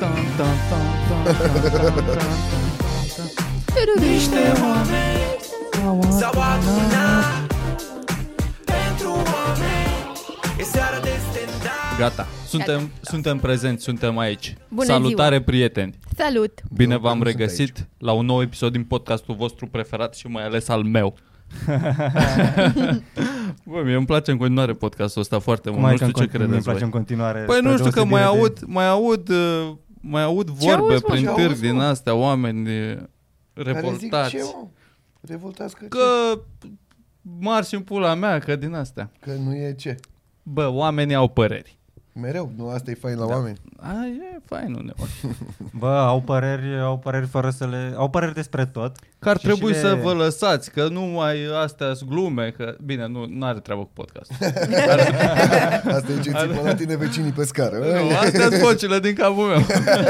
Niște oameni s-au adunat pentru oameni. E seara de stand-up. Gata, suntem prezenți, suntem aici. Bună Salutare, ziua. prieteni! Salut! Bine v-am regăsit la un nou episod din podcastul vostru preferat și mai ales al meu. Bă, mie îmi place în continuare podcastul ăsta foarte mult, nu știu ce credeți îmi place voi. în continuare. Păi nu știu că mai aud vorbe auzi, mă? prin Ce târg auzi, din mă? astea, oameni Revoltați. revoltați. Ce, mă? Revoltați Că marși în pula mea, că din astea. Că nu e ce? Bă, oamenii au păreri. Mereu, nu asta e fain la oameni. E fain uneori. Bă, au păreri fără să le... Au păreri despre tot. Că ar Și trebui și să vă lăsați, că nu mai astea-s glume, că... Bine, nu are treabă cu podcastul. Asta e ce țipă la tine vecinii pe scară. Nu, astea-s vocile din capul meu.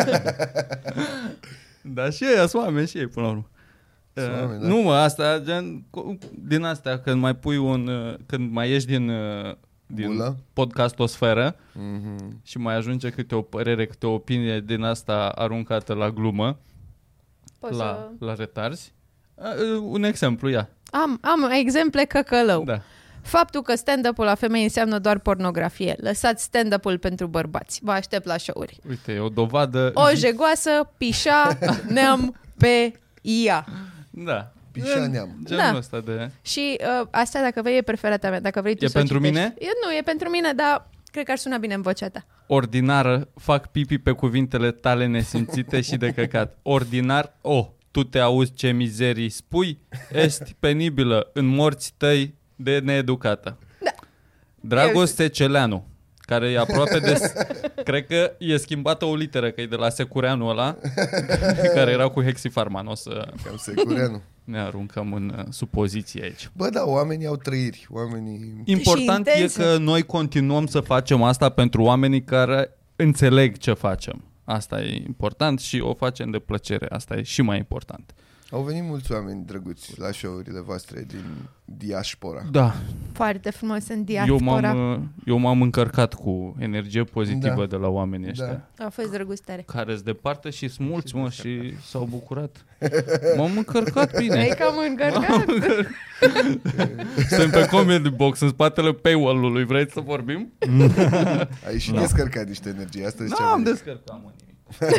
Dar și ei sunt oameni și ei, până la urmă. Oameni, da. Nu, mă, asta, gen, din astea, când mai pui când mai ieși din Bulă? podcastosferă Mhm. și mai ajunge câte o părere, câte o opinie din asta aruncată la glumă, la retarzi. Un exemplu, ia. Am exemple căcălău. Da. Faptul că stand-up-ul la femei înseamnă doar pornografie. Lăsați stand-up-ul pentru bărbați. Vă aștept la show-uri. Uite, e o dovadă... O jegoasă, pișa, neam pe ea. Da. Pișa neam. Genul Da. ăsta de... Și asta, dacă vrei, e preferata mea. Dacă vrei tu E să o pentru citești. mine? Nu, e pentru mine, dar cred că ar suna bine în vocea ta. Ordinară, fac pipi pe cuvintele tale nesimțite și de căcat. Ordinar, tu te auzi ce mizerii spui? Ești penibilă în morți tăi de needucată. Da. Dragoste Celeanu, care e aproape de... Cred că e schimbată o literă, că e de la Secureanu ăla, care era cu Hexifarma. N-o să Cam Secureanu. ne aruncăm în supoziții aici. Bă, da, oamenii au trăiri. Oamenii... Important e intense. că noi continuăm să facem asta pentru oamenii care înțeleg ce facem. Asta e important și o facem de plăcere. Asta e și mai important. Au venit mulți oameni drăguți la show-urile voastre din diaspora. Da, Foarte frumos în diaspora. eu m-am încărcat cu energie pozitivă Da. de la oamenii ăștia. A fost drăguț tare. Care-s departe și sunt mulți, mă, și s-au bucurat. M-am încărcat bine. Ai cam încărcat. Suntem pe Comedy Box, în spatele paywall-ului. Vrei să vorbim? Ai și descărcat niște energie. Asta Nu am descărcat, mă, nimic.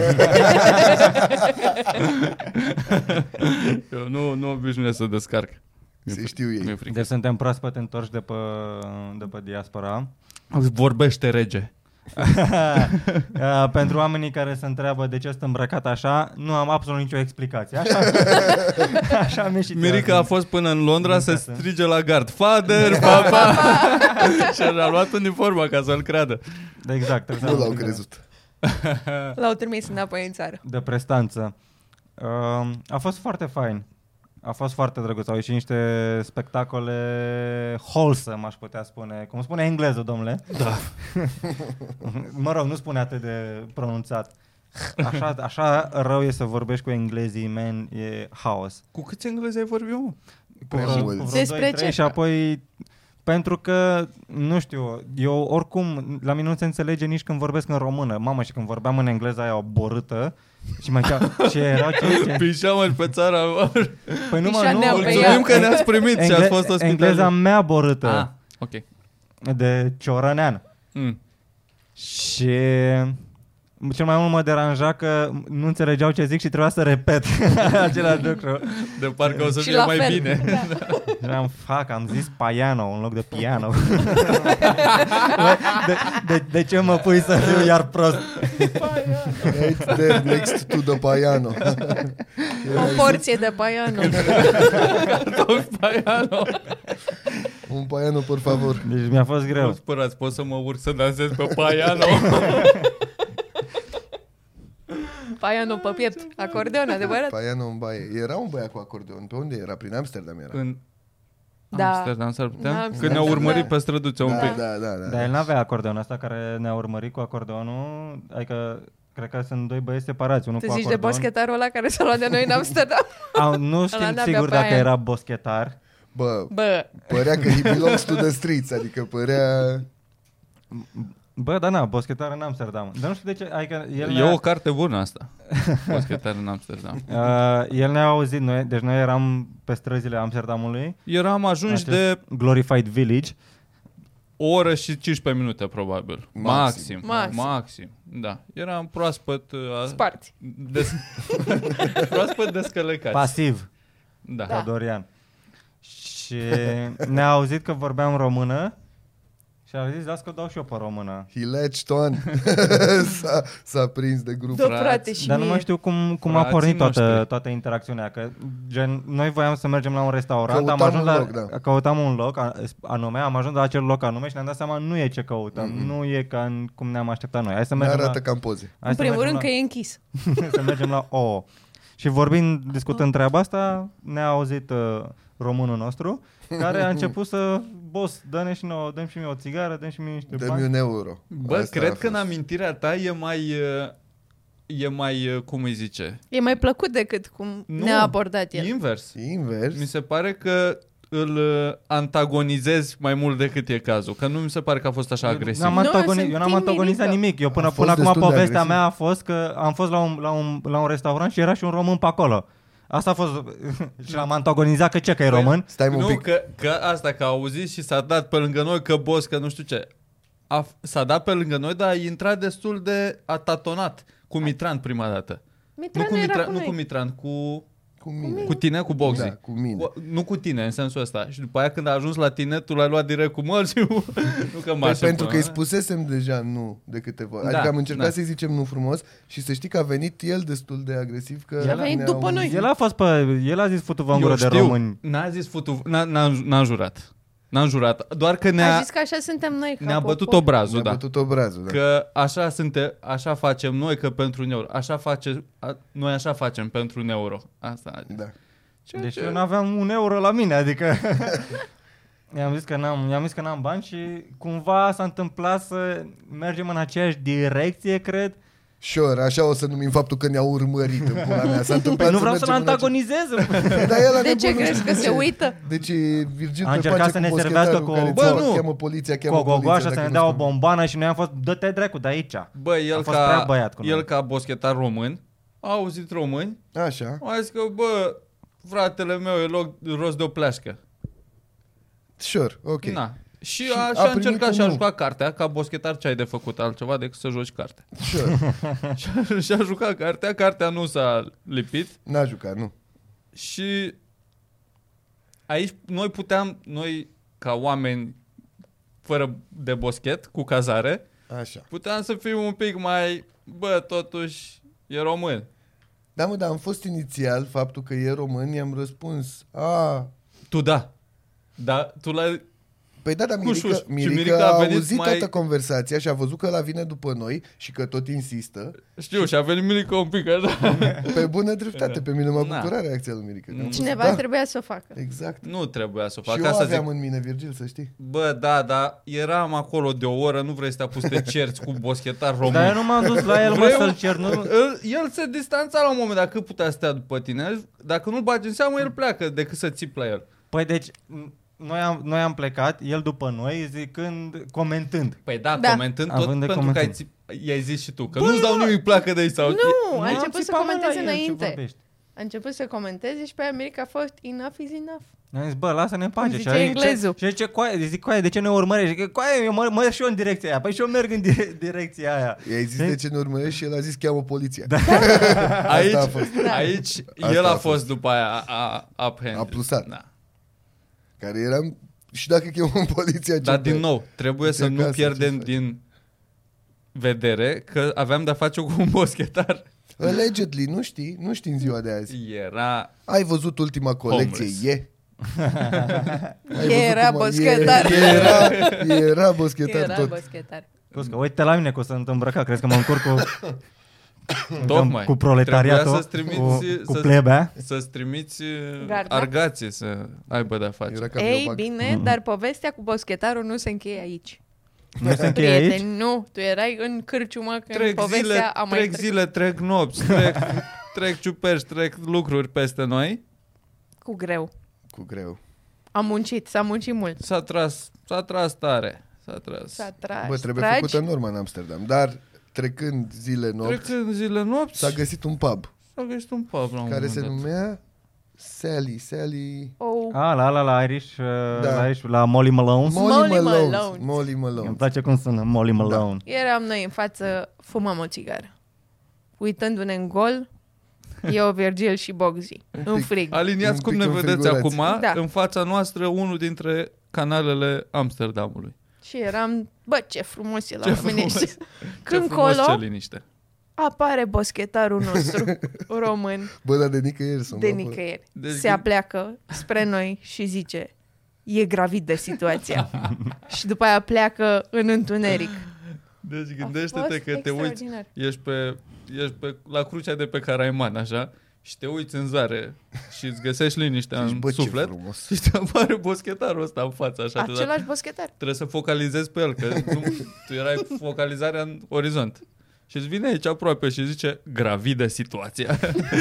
Eu nu obișnuiesc să descarc. Se știu ei. Mi-e frică. Deci suntem proaspăt întorși de pe diaspora. Vorbește rege. Pentru oamenii care se întreabă de ce sunt îmbrăcat așa, nu am absolut nicio explicație. Așa am ieșit. Mirica a fost până în Londra să strige la gard: Father, papa! Și a luat uniforma ca să-l creadă. Exact. trebuie Nu să- l-au crezut. L-au trimis înapoi în țară. De prestanță. A fost foarte fain. A fost foarte drăguț. Au ieșit niște spectacole wholesome, aș putea spune. Cum spune englezul, domnule? Da. Mă rog, nu spune atât de pronunțat. Așa rău e să vorbești cu englezii, man, e haos. Cu câți englezi ai vorbit, mă? Prea Cu mulți. vreo Despre 2-3 ce? și apoi... Pentru că, nu știu, eu oricum, la mine nu se înțelege nici când vorbesc în română. Mamă, și când vorbeam în engleză aia o borâtă și mai ce era, ce? Pișeamă pe țara mă. Păi nu, Pișa mă, nea nu. pe Mulțumim ea. că ne-ați primit și ați fost Engleza ospitali. mea borâtă, Ah, ok. de ciorănean. Mm. Și cel mai mult mă deranja că nu înțelegeau ce zic și trebuia să repet același lucru. De parcă o să Și fie la mai fel. bine. Și am zis piano în loc de piano. de ce mă pui să fiu iar prost? Right there next to the piano. O porție de paiano. Un piano, por favor. Deci mi-a fost Nu greu. spărați, pot să mă urc să dansez pe piano. Paiano pe piept. Acordeon, adevărat? Piano în baie. Era un băiat cu acordeon. Pe unde era? Prin Amsterdam era. În Da. Amsterdam s-ar putea? În Când Amsterdam, ne-au urmărit da. pe străduțe un Da, pic. da, da, Dar da. el n-avea acordeon ăsta care ne-a urmărit cu acordeonul. Adică cred că sunt doi băieți separați, unul Tu cu zici de acordeon. boschetarul ăla care s-a luat de noi în Amsterdam? Nu Ăla știm n-avea sigur pe dacă aia. era boschetar. Bă, Bă, părea că he belongs to the streets. Adică părea... Bă, dar na, boschetar în Amsterdam. Dar nu știu de ce, adică el E o carte bună asta. Boschetar în Amsterdam. el ne-a auzit, deci noi eram pe străzile Amsterdamului. Eram ajunși de Glorified Village. o oră și 15 minute, probabil. Maxim. Maxim. Da. Eram proaspăt... Sparți. proaspăt descălecați. Pasiv. Da. Ca Dorian. Și ne-a auzit că vorbeam română și a zis, las că dau și eu pe română. He latched on. s-a prins de grup. Dă frate și Dar mie. nu mai știu cum a pornit toată interacțiunea. Că, gen, noi voiam să mergem la un restaurant, căutam un loc anume, am ajuns la acel loc anume și ne-am dat seama nu e ce căutăm, nu e ca cum ne-am așteptat noi. Hai să mergem arată ca în poze. În primul rând că e închis. să mergem la O. Și discutând treaba asta, ne-a auzit românul nostru, care a început să, boss, dă-ne și nouă, dăm și mie o țigară, dăm și mie niște bani. Dă-mi €1. Bă, asta cred că în amintirea ta e mai, cum îi zice? E mai plăcut decât cum ne-a abordat el. Invers. Invers. Mi se pare că îl antagonizezi mai mult decât e cazul. Că nu mi se pare că a fost așa agresiv. Eu n-am antagonizat nimic. Eu până acum povestea mea a fost că am fost la un restaurant și era și un român pe acolo. Asta a fost și l-am antagonizat că e român. Stai un pic. Că asta, că a auzit și s-a dat pe lângă noi că boss, că nu știu ce. S-a dat pe lângă noi, dar a intrat destul de atatonat cu Mitran prima dată. Nu cu Mitran, cu tine, cu Boxy. Da, cu mine. Nu cu tine, în sensul ăsta. Și după aia când a ajuns la tine, tu l-ai luat direct cu Mărciu. Nu că pentru că îi spusesem deja nu de câteva ori. Adică am încercat să-i zicem nu frumos și să știi că a venit el destul de agresiv. Că el a venit după noi. El a zis futu-vă în gură de români. N-a zis n-a jurat. N-am jurat, doar că a zis că așa suntem noi. Ne-a bătut obrazul, da. Bătut obrazul, da. Că așa facem noi, că pentru un euro. Noi așa facem pentru un euro. Asta a zis. Da. Deci eu n-aveam €1 la mine, adică i-am zis că n-am bani și cumva s-a întâmplat să mergem în aceeași direcție, cred. Sure, așa o să numim faptul că ne-au urmărit în pula mea. S-a întâmplat nu vreau să-l antagonizez. De ce crezi că se uită? Deci Virgil a încercat să ne servească cu cheamă poliția, cu o gogoașă, să ne dea o bombană și noi am fost, dă-te dracu de aici. Bă, el ca boschetar român, a auzit români, așa. A zis că, bă, fratele meu e rost de o pleașcă. Sure, ok. Na. Și a încercat și a jucat cartea. Ca boschetar ce ai de făcut altceva decât să joci cartea? Sure. Și a jucat cartea. Cartea nu s-a lipit. N-a jucat, nu. Și aici noi ca oameni fără de boschet, cu cazare, așa, puteam să fim un pic mai, bă, totuși e român. Da, mă, dar am fost inițial faptul că e român, i-am răspuns, Tu da. Da, tu l-ai... Păi da, dar Mirica a auzit toată conversația și a văzut că ăla vine după noi și că tot insistă. Știu, și a venit Mirica un pic așa. Pe bună dreptate, pe mine m-a bucurat reacția lui Mirica. Cineva trebuia să o facă. Exact. Nu trebuia să o facă. Și eu aveam în mine, Virgil, să știi. Bă, da, eram acolo de o oră, nu vrei să te apuci să te cerți cu boschetar român. Dar eu nu m-am dus la el, mă, să-l cer. El se distanța la un moment, dacă cât putea stea după tine. Dacă nu-l bagi în seamă, el pleacă decât să țip la el. Păi deci... Noi am plecat, el după noi, comentând. Păi da, comentând tot pentru că i-ai zis și tu, că nu-ți dau nimic, pleacă de aici. Sau... Nu, a început să comenteze înainte. A început să comenteze și pe America a fost enough is enough. Am zis, bă, lasă-ne în pace. Zice englezul. Și zice, coaie, de ce ne urmărești? Zice, coaie, eu merg și eu în direcția aia. Păi și eu merg în direcția aia. I-ai zis de ce ne urmărești și el a zis, cheamă poliția. Da. Aici el a fost după aia, a plusat. Da. Care eram, și dacă chemăm poliția... Dar din nou, trebuie să nu pierdem din vedere că aveam de-a face cu un boschetar. Allegedly, nu știi în ziua de azi. Ai văzut ultima colecție? Era boschetar. Era boschetar tot. Cuscă, uite la mine că o să îmbrăca, crezi că mă încurc Tocmai. Cu proletariatul, cu plebea. Să-ți trimiți argații să aibă de-a face. Ei, bine, dar povestea cu boschetarul nu se încheie aici. Nu se încheie aici? Nu, tu erai în cârciumă când povestea a mai trec zile, trec nopți, trec ciuperci, trec lucruri peste noi. Cu greu. Cu greu. S-a muncit mult. S-a tras tare. S-a tras. Bă, trebuie făcută norma în Amsterdam. Dar trecând zile nopți, s-a găsit un pub. Care se numea Sally. Oh. La Irish, la Molly Malone's. Molly Malone. Îmi place cum sună, Molly Malone. Da. Eram noi în față, fumam o țigară. Uitându-ne în gol, eu, Virgil și Boxy, în frig. Aliniați cum ne vedeți acum, în fața noastră, unul dintre canalele Amsterdamului. Și eram, ce frumos e la oamenii. Când ce liniște. Apare boschetarul nostru român. Bă, dar de nicăieri sunt. De nicăieri. Se apleacă spre noi și zice, e gravid de situația. Și după aia pleacă în întuneric. Deci gândește-te că te uiți, ești la crucea de pe Caraiman, așa, și te uiți în zare și îți găsești liniștea în suflet și te apare boschetarul ăsta în față. Așa, același boschetar. Trebuie să focalizezi pe el, că tu erai focalizarea în orizont. Și îți vine aici aproape și zice, gravidă situația.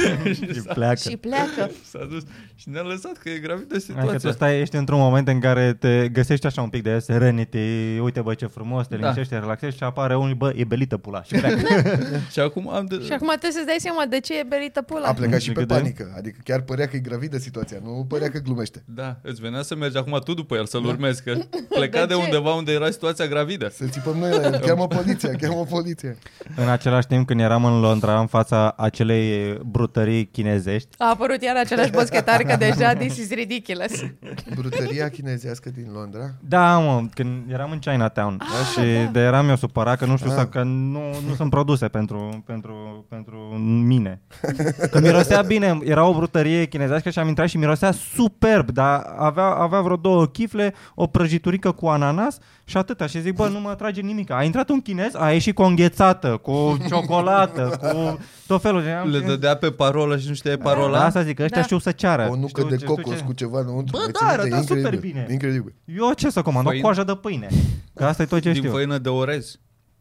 Și pleacă. S-a dus și ne-a lăsat că e gravidă situația. Tu ești într-un moment în care te găsești așa un pic de serenity, uite ce frumos, te liniștești, te relaxezi și apare unul, e belită pula și pleacă. Și acum trebuie să-ți dai seama de ce e belită pula. A plecat și pe panică, adică chiar părea că e gravidă situația, nu părea că glumește. Da, îți venea să mergi acum tu după el, să-l urmezi, că pleca de undeva unde era situația gravidă. Să țipăm noi la el, cheamă poliția. În același timp, când eram în Londra, în fața acelei brutării chinezești, a apărut iar același boschetar, că deja this is ridiculous. Brutăria chinezească din Londra? Da, când eram în Chinatown și de eram eu supărat că nu știu că nu sunt produse pentru mine. Că mirosea bine, era o brutărie chinezească și am intrat și mirosea superb, dar avea vreo 2 chifle, o prăjiturică cu ananas și atâta. Și zic, nu mă atrage nimic. A intrat un chinez, a ieșit cu o înghețată, cu ciocolată, cu tot felul. Le dădea pe parolă și nu știai parola? Asta zic, ăștia știu să ceară. O nucă de cocos cu ceva înăuntru. Bă, da, arăta super bine. Incredibil. Eu ce să comand? O coajă de pâine. Că asta e tot ce știu. Din făină de orez.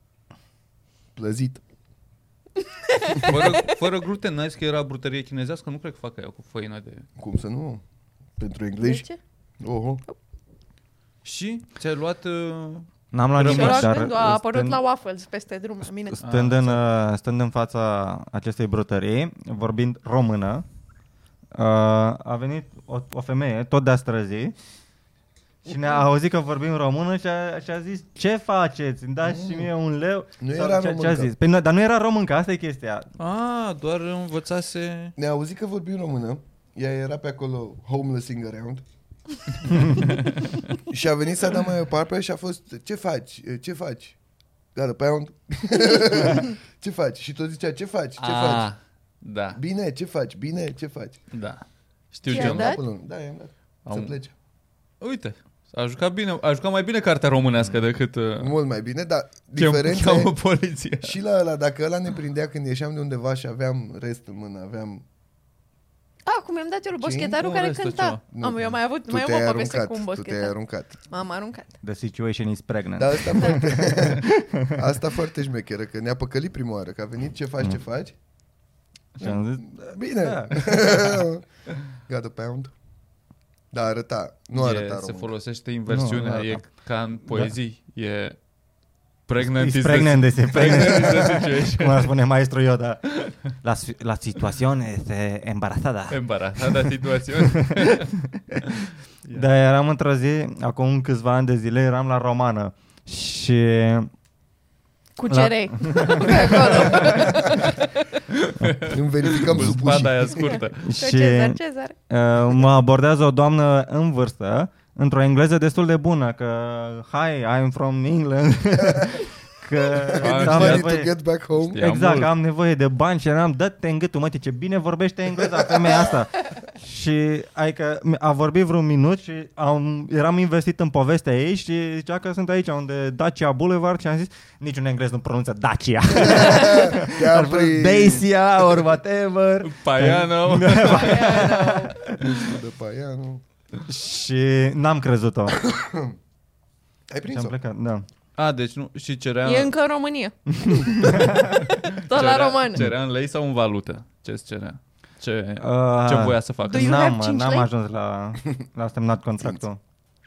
Plăzit. Fără gluten, n-ai zis că era brutărie chinezească? Nu cred că facă ea cu făină de... Cum să nu? Pentru englezi? De ce? Oho. Și ți-ai luat... N-am luat nimic, dar... A apărut la waffles peste drum la mine. Stând în fața acestei brutării, vorbind română, a venit o femeie, tot de-a străzii, și ne-a auzit că vorbim română și a zis, ce faceți? Îmi dați și mie un leu? Nu era româncă. Păi, dar nu era româncă, asta e chestia. Doar învățase... Ne-a auzit că vorbim română, ea era pe acolo homelessing around. Și a venit să dea mai departe și a fost, ce faci? Got a pound? Ce faci? Și tot zicea, ce faci? Da. Bine, ce faci? Da. Știu ce am dat? Da, i-am dat. Să plece. Uite, a jucat mai bine cartea românească decât... Mult mai bine, dar diferența e poliția. Și la ăla, dacă ăla ne prindea când ieșeam de undeva și aveam rest în mână, aveam... Cum mi-am dat eu boschetarul care cânta. Eu mai avut o poveste cu un boschetar. Tu te-ai aruncat. M-am aruncat. The situation is pregnant. Dar asta foarte șmecheră, că ne-a păcălit prima oară, că a venit ce faci? Și am zis, bine. Got a pound. Dar arăta român. Se folosește inversiunea, e ca în poezii, e... Pregnant is the situation. Cum ar spune maestru Yoda. La situación este embarazada. Embarazada situación. Dar eram într-o zi, acum câțiva ani de zile, eram la Romană și... Cu cerei. Acolo. Îmi verificăm supușii. Spada aia scurtă. Și mă abordează o doamnă în vârstă, într-o engleză destul de bună, că hi, I'm from England. Că am nevoie, to get back home. Exact, am nevoie de bani și eram, dă-te în gâtul, mă, ce bine vorbește engleza femeia asta. Și adică a vorbit vreun minut și eram investit în povestea ei și zicea că sunt aici unde Dacia Boulevard și am zis, niciun englez nu pronunță Dacia. Dacia or whatever. Paiano. De Paiano. Și n-am crezut-o. Ai prins-o? Da. Deci nu, și cerea... E încă în România. Tot la român. Cerea în lei sau în valută? Ce-ți cerea? Ce voia să facă? N-am ajuns la semnat contractul.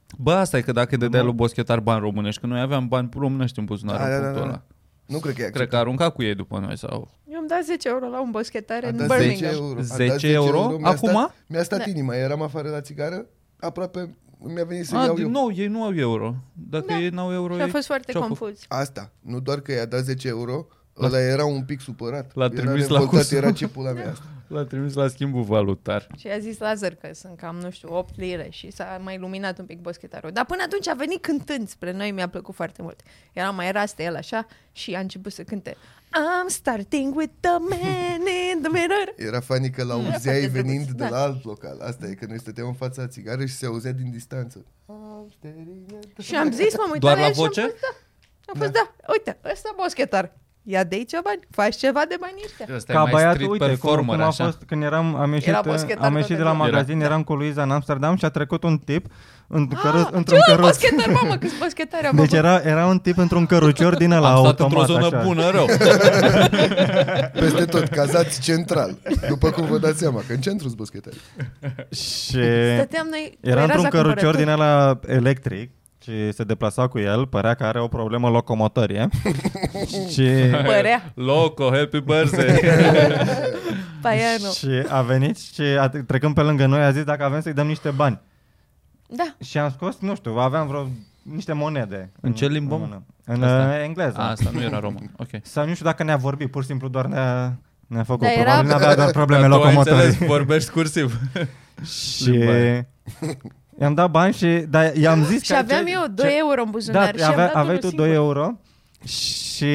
Bă, asta e că dacă dădea lui Boschetar bani românești, că noi aveam bani românești în buzunar în punctul ăla. Nu cred că e Cred că a aruncat cu ei după noi sau... Eu am dat 10 euro la un boschetar în 10 Birmingham. euro. 10 euro? Acum? Mi-a stat inima, eram afară la țigară, aproape mi-a venit să iau eu. Nu, ei nu au euro. Dacă ei n-au euro, Și a fost foarte confuz. Asta, nu doar că i-a dat 10 euro, ăla era un pic supărat. L-a trimis la cursul. Era ce pula mea asta. L-a trimis la schimbul valutar. Și a zis Lazar că sunt cam, 8 lire și s-a mai luminat un pic boschetarul. Dar până atunci a venit cântând spre noi, mi-a plăcut foarte mult. Era mai rastă el așa și a început să cânte I'm starting with the man in the mirror. Era funny că l-auzeai venind de la alt local. Asta e că noi stăteam în fața la țigară și se auzea din distanță. Și am zis, m-am uitat doar la la el voce? Și am fost, da, uite, ăsta boschetar. Ia de aici bani, faci ceva de bani ăștia. Ca băiatul, uite, cum a fost când am ieșit de la magazin, eram cu Luiza în Amsterdam și a trecut un tip într-un căruț. Boschetar, mamă, câți boschetari am Deci era un tip într-un cărucior din ăla automat. Am stat într-o zonă bună, rău. Peste tot, cazați central. După cum vă dați seama, că în centru sunt boschetari. Și noi, era într-un cărucior din ăla electric și se deplasa cu el, părea că are o problemă locomotorie. Și părea. Loco, happy birthday. Paiano. Și a venit și trecând pe lângă noi a zis dacă avem să-i dăm niște bani. Da. Și am scos, nu știu, aveam niște monede. În ce limbă? În engleză. Asta nu era român. Okay. Sau nu știu dacă ne-a vorbit, pur și simplu doar ne-a făcut. Probabil n-avea doar probleme locomotorii. Vorbești cursiv. Și i-am dat bani dar i-am zis și aveam eu 2 euro în buzunar. Da, și aveai tu 2 euro și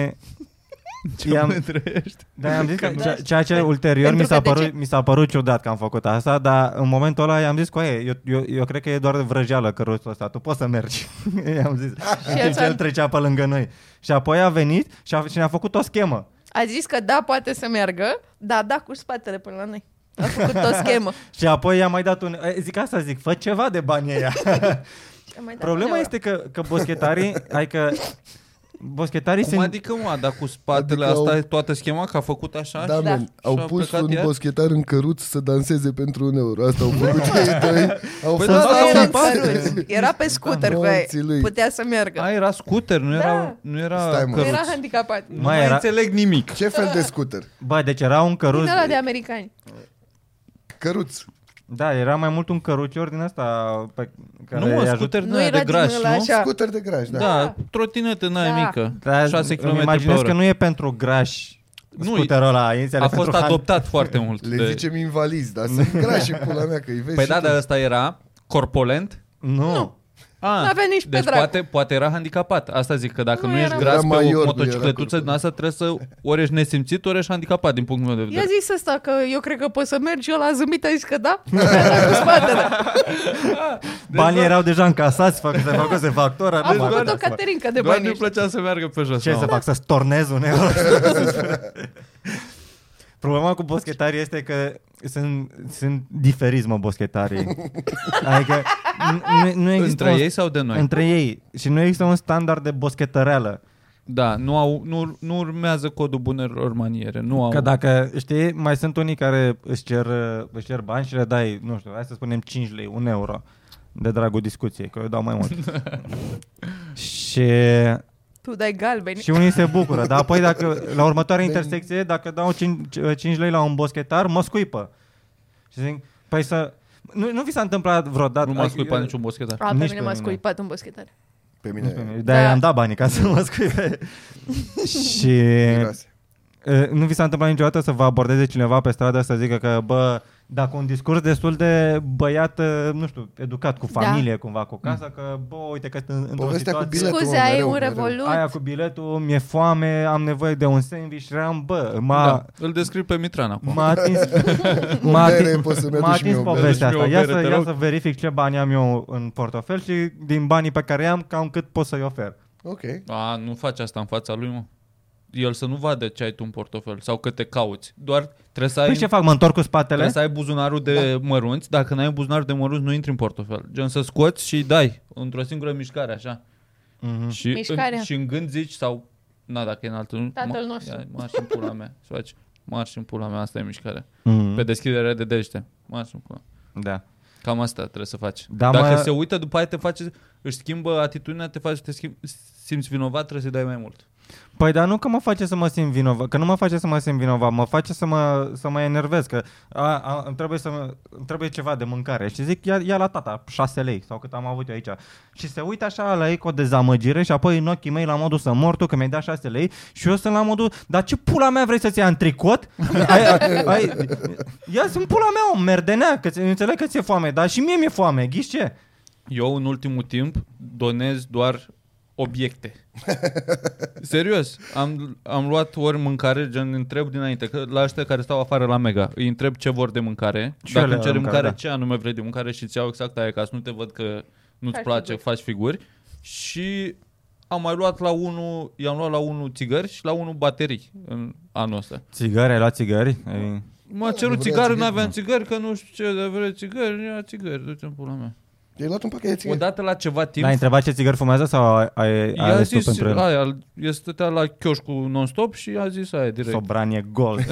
i-am zis că ceea ce ulterior mi s-a părut ciudat că am făcut asta, dar în momentul ăla i-am zis cu eu cred că e doar vrăjeală căruțul ăsta, tu poți să mergi. I-am zis. Și el trecea pe lângă noi. Și apoi a venit și ne-a făcut o schemă. A zis că da, poate să meargă, dar da cu spatele până la noi. A făcut o schemă. Și apoi i-a mai dat zic, fă ceva de banii ăia. Problema este că boschetarii, boschetarii cum adică, mă, dar cu spatele asta e toată schema, că a făcut așa? Da, man, au pus un boschetar în căruț să danseze pentru 1 euro. Asta au făcut ei doi. Era pe scooter cu aia. Putea să meargă. Era scooter, nu era căruț. Nu era handicapat. Nu mai înțeleg nimic. Ce fel de scooter? Bă, deci era un căruț. Din ăla de americani. Căruț. Da, era mai mult un cărucior din ăsta pe care nu, scooter nu era de graj, nu? Scooter de graj, da. Da, trotinetă mică, 6 km/h. Imaginez că nu e pentru grași scooterul ăla. A fost adoptat foarte mult. Le zicem invalizi, dar sunt grași în pula mea, că îi vezi. Păi da, dar ăsta era corpulent? Nu. N-avea nici pe dracu. Poate era handicapat. Asta zic, că dacă nu ești gras pe o motocicletuță din asta, trebuie să ori ești nesimțit, ori ești handicapat din punctul meu de vedere. I-a zis ăsta că eu cred că poți să mergi, eu l-a zâmbit, a zis că da. Cu spatele. Banii erau deja încasați, se făcuse factura. A făcut o caterincă de bani. Nu plăcea să meargă pe jos. Ce să fac, să stornez 1 euro? Problema cu boschetarii este că sunt diferiți, boschetarii. Adică nu există între ei sau de noi? Între ei. Și nu există un standard de boschetăreală. Da, nu urmează codul bunelor maniere. Nu au. Că dacă, știi, mai sunt unii care își cer bani și le dai, nu știu, hai să spunem 5 lei, 1 euro, de dragul discuției, că eu dau mai mult. Și... Tu dai galbeni. Și unii se bucură, dar apoi dacă la următoarea intersecție, dacă dau 5 lei la un boschetar, mă scuipă. Și zic, păi să... Nu vi s-a întâmplat vreodată? Nu m-a scuipat niciun boschetar. Pe mine m-a scuipat un boschetar. Pe mine. De-aia am dat banii ca să mă scuipe. Și... Nu vi s-a întâmplat niciodată să vă abordeze cineva pe stradă să zică că, bă, dacă un discurs destul de băiat, nu știu, educat, cu familie, cumva, cu casă, că, bă, uite că într-o situație... Scuze, ai un Revolut? Aia cu biletul, mi-e foame, am nevoie de un sandwich și eram, bă, îl descriu pe Mitran acum. M-a atins povestea asta. Ia să verific ce bani am eu în portofel și din banii pe care am, cam cât pot să-i ofer. Ok. Nu faci asta în fața lui, mă. El să nu vadă ce ai tu în portofel sau că te cauți. Doar trebuie să ai... Păi ce fac, mă întorc cu spatele? Trebuie să ai buzunarul de mărunți. Dacă n-ai buzunarul de mărunți, nu intri în portofel. Gen să scoți și dai într-o singură mișcare, așa. Mm-hmm. Și în gând zici sau... dacă e în altul... Tatăl nostru. Marș în pula mea. Să faci marș în pula mea, asta e mișcarea. Mm-hmm. Pe deschidere de dește. Marș în pula. Da. Cam asta trebuie să faci. Da, Dacă se uită, după aia își schimbă atitudinea, simți vinovat, trebuie să-i dai mai mult. Păi dar nu că mă face să mă simt vinovat, că nu mă face să mă simt vinovat, mă face să mă enervez, că îmi trebuie ceva de mâncare și zic ia la tata 6 lei sau cât am avut eu aici și se uită așa la ei cu o dezamăgire și apoi în ochii mei la modul să mor tu că mi-ai dat 6 lei și eu sunt la modul, dar ce pula mea vrei să-ți ia în tricot? Ia sunt pula mea o merdenea, că înțeleg că ți-e foame, dar și mie mi-e foame, ghiși ce? Eu în ultimul timp donez doar obiecte. Serios, am luat ori mâncare, gen întreb dinainte, că la ăștia care stau afară la Mega, îi întreb ce vor de mâncare, și dacă îmi cere mâncare, ce anume vrei de mâncare și îți iau exact aia ca să nu te văd că nu-ți place, faci figuri. Și am mai luat i-am luat la unul țigări și la unul baterii în anul ăsta. Țigări? Ai luat țigări? M-a cerut țigări, n-aveam țigări, că nu știu ce, de vrei țigări, ia țigări, du-te în pula mea. I-ai luat un pachet de țigări? Odată la ceva timp... L-ai întrebat ce țigări fumează sau ai ales tu pentru el? Aia, el stătea la chioșcul non-stop și a zis aia direct. Sobranie Gold.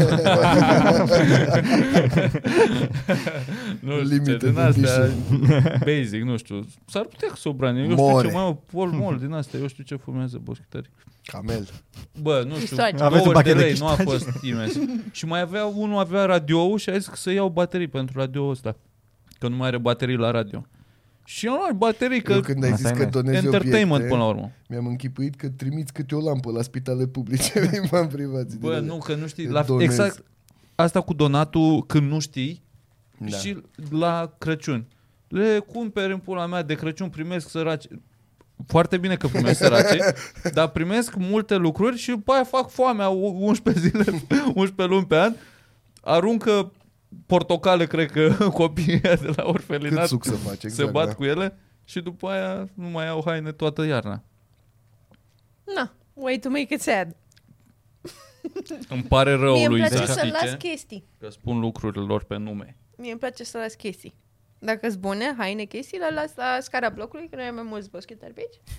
Nu știu ce, din astea basic, nu știu. S-ar putea că Sobranie, eu știu ce mai Pol din astea, eu știu ce fumează boschetării. Camel. Bă, nu știu, 20 de lei, nu a fost imens. Și mai avea radio și a zis că să iau baterii pentru radio ăsta. Că nu mai are baterii la radio. Și am luat baterii, că când ai zis că donezi entertainment obiecte, până la urmă. Mi-am închipuit că trimiți câte o lampă la spitale publice în privați. Bă, nu, că nu știi. Exact asta cu donatul când nu știi și la Crăciun. Le cumperi în pula mea de Crăciun, primesc săraci. Foarte bine că primesc săraci, dar primesc multe lucruri și după aia fac foamea 11 zile, 11 luni pe an, aruncă portocale, cred că copiii de la orfelinat. Cât suc să faci, exact, se bat cu ele și după aia nu mai au haine toată iarna. Na, way to make it sad. Îmi pare rău lui Mie îmi place să las chestii. Că spun lucrurile lor pe nume. Mie îmi place să las chestii. Dacă-s bune, haine, chestii, le las la scara blocului, că noi am mai mulți boschetari pe aici.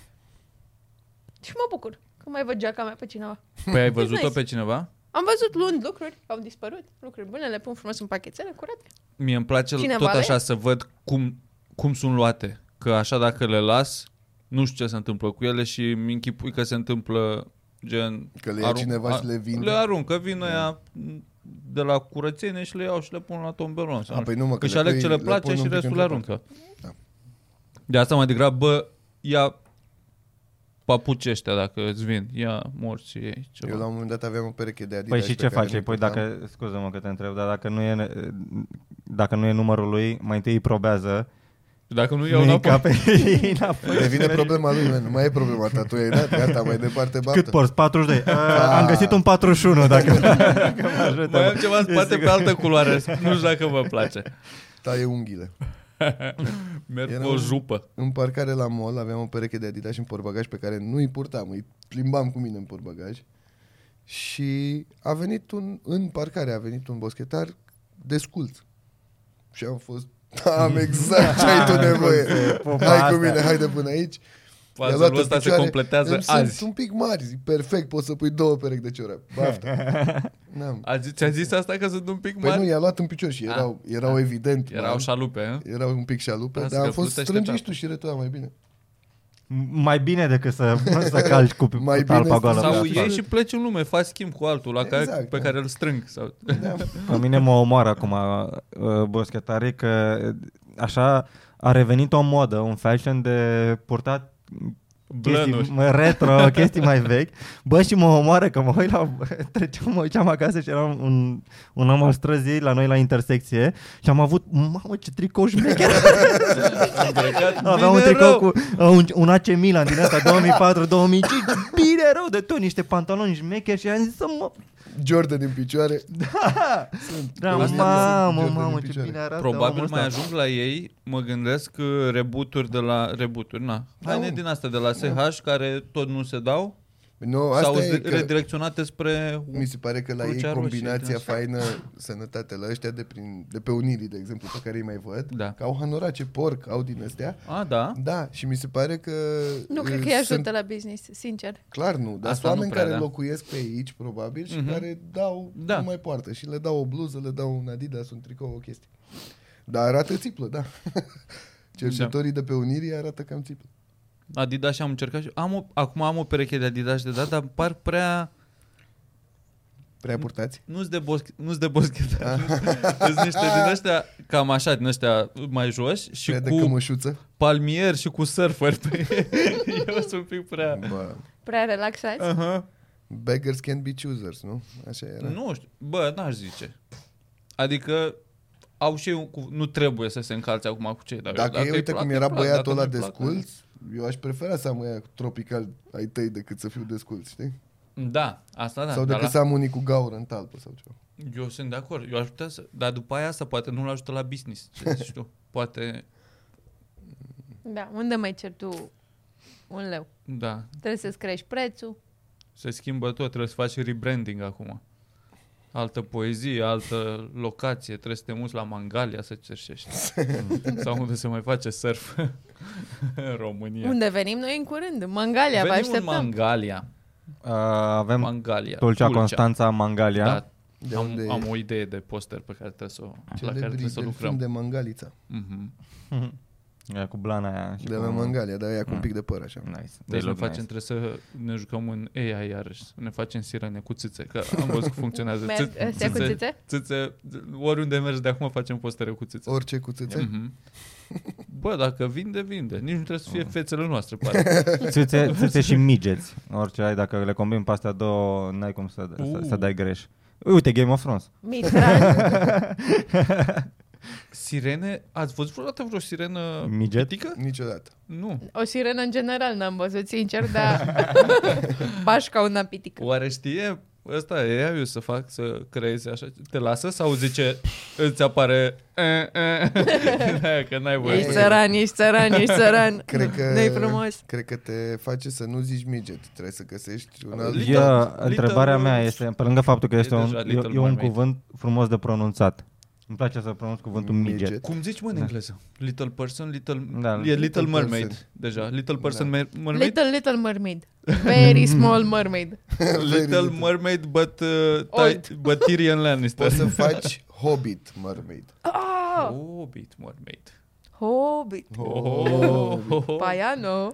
Și mă bucur că mai văd geaca mea pe cineva. Păi ai văzut-o pe cineva? Am văzut luând lucruri, au dispărut, lucruri bune, le pun frumos în pachetele curate. Mie îmi place tot așa să văd cum sunt luate. Că așa dacă le las, nu știu ce se întâmplă cu ele și mi închipui că se întâmplă gen... Că le ia cineva și le vinde. Le aruncă, vin aia de la curățenie și le iau și le pun la tombelon. Păi nu, mă, că și aleg ce le place și restul le aruncă. Da. De asta mai degrabă, ia papuci ăștia dacă îți vin, ia morți și ei ceva. Eu la un moment dat aveam o pereche de Adidas. Păi și ce faci? Păi dacă, scuză-mă că te întreb, dar dacă nu e numărul lui, mai întâi îi probează. Dacă nu iau înapoi. Devine problema lui, nu mai e problema ta. Tu ai dat, gata, mai departe baftă. Cât porți? 42. Am găsit un 41, dacă mă ajută. Mai am ceva în spate pe altă culoare, nu știu dacă vă place. Taie unghiile. Merg cu o jupă. În parcare la mall aveam o pereche de Adidas în portbagaj pe care nu îi purtam, îi plimbam cu mine în portbagaj. Și în parcare a venit un boschetar desculț. Și am fost, am exact ce ai tu nevoie. Hai cu mine, haide până aici. Puzzle-ul ăsta se completează azi. Sunt un pic mari, zic, perfect, poți să pui 2 perechi de ciorapi. Baftă. Ți-a zis asta că sunt un pic mari? Păi nu, i-a luat în picior și erau evident. Erau șalupe, erau un pic șalupe, dar am fost strângiși tu și retura mai bine. Mai bine decât să calci cu talpa goală. Sau iei și pleci în lume, faci schimb cu altul pe care îl strâng. Sau... Pe mine mă omoară acum boschetarii că așa a revenit o modă, un fashion de purtat chestii retro, chestii mai vechi. Bă, și mă omoară că mă uit mă uitam acasă și era un om al străzii la noi la intersecție și am avut, mamă, ce tricou șmecher. Avea un tricou cu un AC Milan din ăsta 2004-2005, bine rău de tot, niște pantaloni șmecheri și am zis să mă... Jordan în picioare. Da, mamă, ce bine arată. Probabil mai ajung la ei, mă gândesc reboot-uri de la reboot-uri, haine din astea de la SH care tot nu se dau. No, sau redirecționate spre... Mi se pare că la ei combinația faină, sănătate, la ăștia de pe Unirii, de exemplu, pe care îi mai văd, că au hanorace, porc, au din astea. Da? Da, și mi se pare că... Nu cred că îi ajută la business, sincer. Clar nu, dar sunt oameni care locuiesc pe aici, probabil, și care nu mai poartă. Și le dau o bluză, le dau un Adidas, un tricou, o chestie. Dar arată țiplă, da. Cercetorii de pe Unirii arată cam țiplă. Adidas și am încercat și acum am o pereche de Adidas de dat, dar par prea purtați? Nu-s de boschetari. Sunt niște din ăștia cam așa, din ăștia mai jos și cu cămășuță? Palmier și cu surfer pe eu sunt un pic prea... Prea relaxați? Uh-huh. Beggars can't be choosers, nu? Așa era. Nu știu, n-aș zice. Adică au și nu trebuie să se încalțe acum cu cei. Dacă e, uite cum era băiatul ăla desculț, eu aș prefera să am ăia tropical ai tăi decât să fiu desculț, știi? Da, asta da. Sau decât să am unii cu gaură în talpă sau ceva. Eu sunt de acord. Eu aș putea să... Dar după aia asta poate nu-l ajută la business. Ce zici tu? Poate... Da, unde mai cer tu 1 leu? Da. Trebuie să-ți crești prețul. Se schimbă tot, trebuie să faci rebranding acum. Altă poezie, altă locație, trebuie să te muți la Mangalia să cerșești. Sau unde se mai face surf în România. Unde venim noi în curând? Mangalia, vă așteptăm. Venim în Mangalia. Avem Mangalia. Tulcea Constanța Mangalia. Da. Am o idee de poster pe care trebuie să lucrăm. Film de Mangalița. Aia cu blana aia. De la Mangalia, dar aia cu un pic de păr așa. Nice. Deci trebuie să ne jucăm în AI iarăși. Să ne facem sirene cu țâțe. Că am văzut că funcționează. Cu țâțe? Țâțe, oriunde mergi de acum facem postere cu țâțe. Orice cu țâțe? Bă, dacă vinde. Nici nu trebuie să fie fețele noastre, pare. Țâțe și midgets. Orice ai, dacă le combini pe astea două, n-ai cum să dai greș. Uite, Game of Thrones. Mitran. Sirene? Ați văzut vreodată vreo sirenă pitică? Niciodată. Nu. O sirenă în general n-am văzut, sincer, dar bașca una pitică. Oare știe? Ăsta e eu să creezi așa. Te lasă sau zice, îți apare că n-ai voie. Ești țăran. Nu-i frumos. Cred că te face să nu zici midget. Trebuie să găsești un alt... Întrebarea mea este, pe lângă faptul că este un cuvânt frumos de pronunțat. Îmi place să pronunț cuvântul midget. Cum zici, mă, în engleză? Little person, Little Mermaid. Deja. Little person, mermaid? Little mermaid. Very small mermaid. Little mermaid, but Tyrion Lannister. Poți să faci Hobbit mermaid. Hobbit mermaid. Hobbit. Paiano.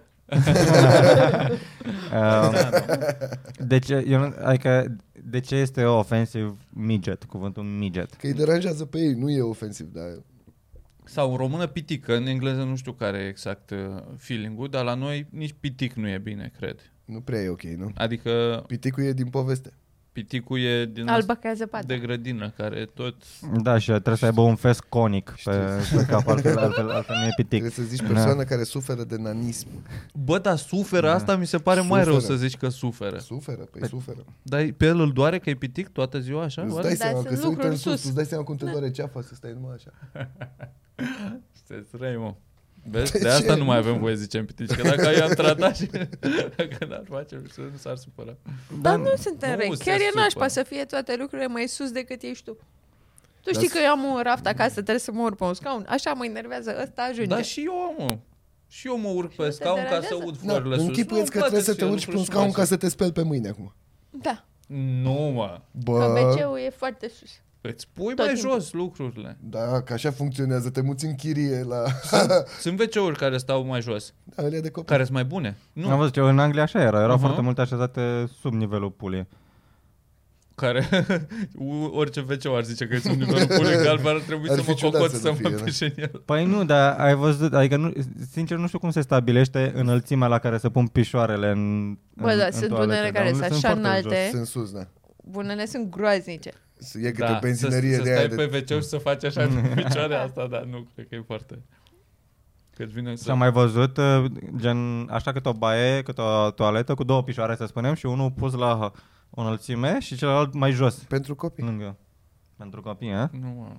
De ce este ofensiv midget, cuvântul midget? Că îi deranjează pe ei, nu e ofensiv, dar... Sau în română pitică, în engleză nu știu care e exact feeling-ul, dar la noi nici pitic nu e bine, cred. Nu prea e ok, nu? Adică... Piticul e din poveste. Piticul e din de grădină, care tot... Da, și trebuie să aibă un fes conic pe cap, altfel nu e pitic. Trebuie să zici persoană care suferă de nanism. Bă, dar suferă, asta mi se pare mai rău să zici că suferă. Suferă. Dar pe el îl doare că e pitic toată ziua așa? Îți dai seama că se uită în sus, îți dai seama cum te doare ceafa să stai numai așa. Sunteți răi, mă. Vezi? De asta nu mai avem voie, zicem pitici, că dacă i-am tratat și dacă n-ar face, nu s-ar supăra. Dar nu suntem răi. Chiar e nașpa să fie toate lucrurile mai sus decât ești tu. Tu știi că eu am un raft acasă, trebuie să mă urc pe un scaun. Așa mă enervează, ăsta ajunge. Da, și eu, mă. Și eu mă urc pe scaun ca să aud florile sus. Închipuieți că trebuie să te urci pe un scaun ca să te speli pe mâine acum. Da. Nu, mă. ABC-ul e foarte sus. Îți pui mai jos lucrurile. Da, că așa funcționează, te muți în chirie la... Sunt WC-uri care stau mai jos. Da, alea de copii. Care sunt mai bune. Nu. Am văzut eu în Anglia așa erau foarte multe așezate sub nivelul pulii. Care orice WC ar zice că e sub nivelul pulii, că altfel ar trebui să mă cocot să mă pișe în el. Păi nu, dar ai văzut, adică sincer nu știu cum se stabilește înălțimea la care se pun pișoarele în Bă, da, sunt unele care sunt așa înalte. Sunt sus, da. Bunele sunt groaznice. E câte o benzinărie de aia. Să stai pe WC și să faci așa în picioare asta, dar nu, cred că e foarte... Și am mai văzut gen așa cât o baie, cât o toaletă cu 2 picioare, să spunem, și unul pus la o înălțime și celălalt mai jos. Pentru copii. Lângă. Pentru copii, a? Nu,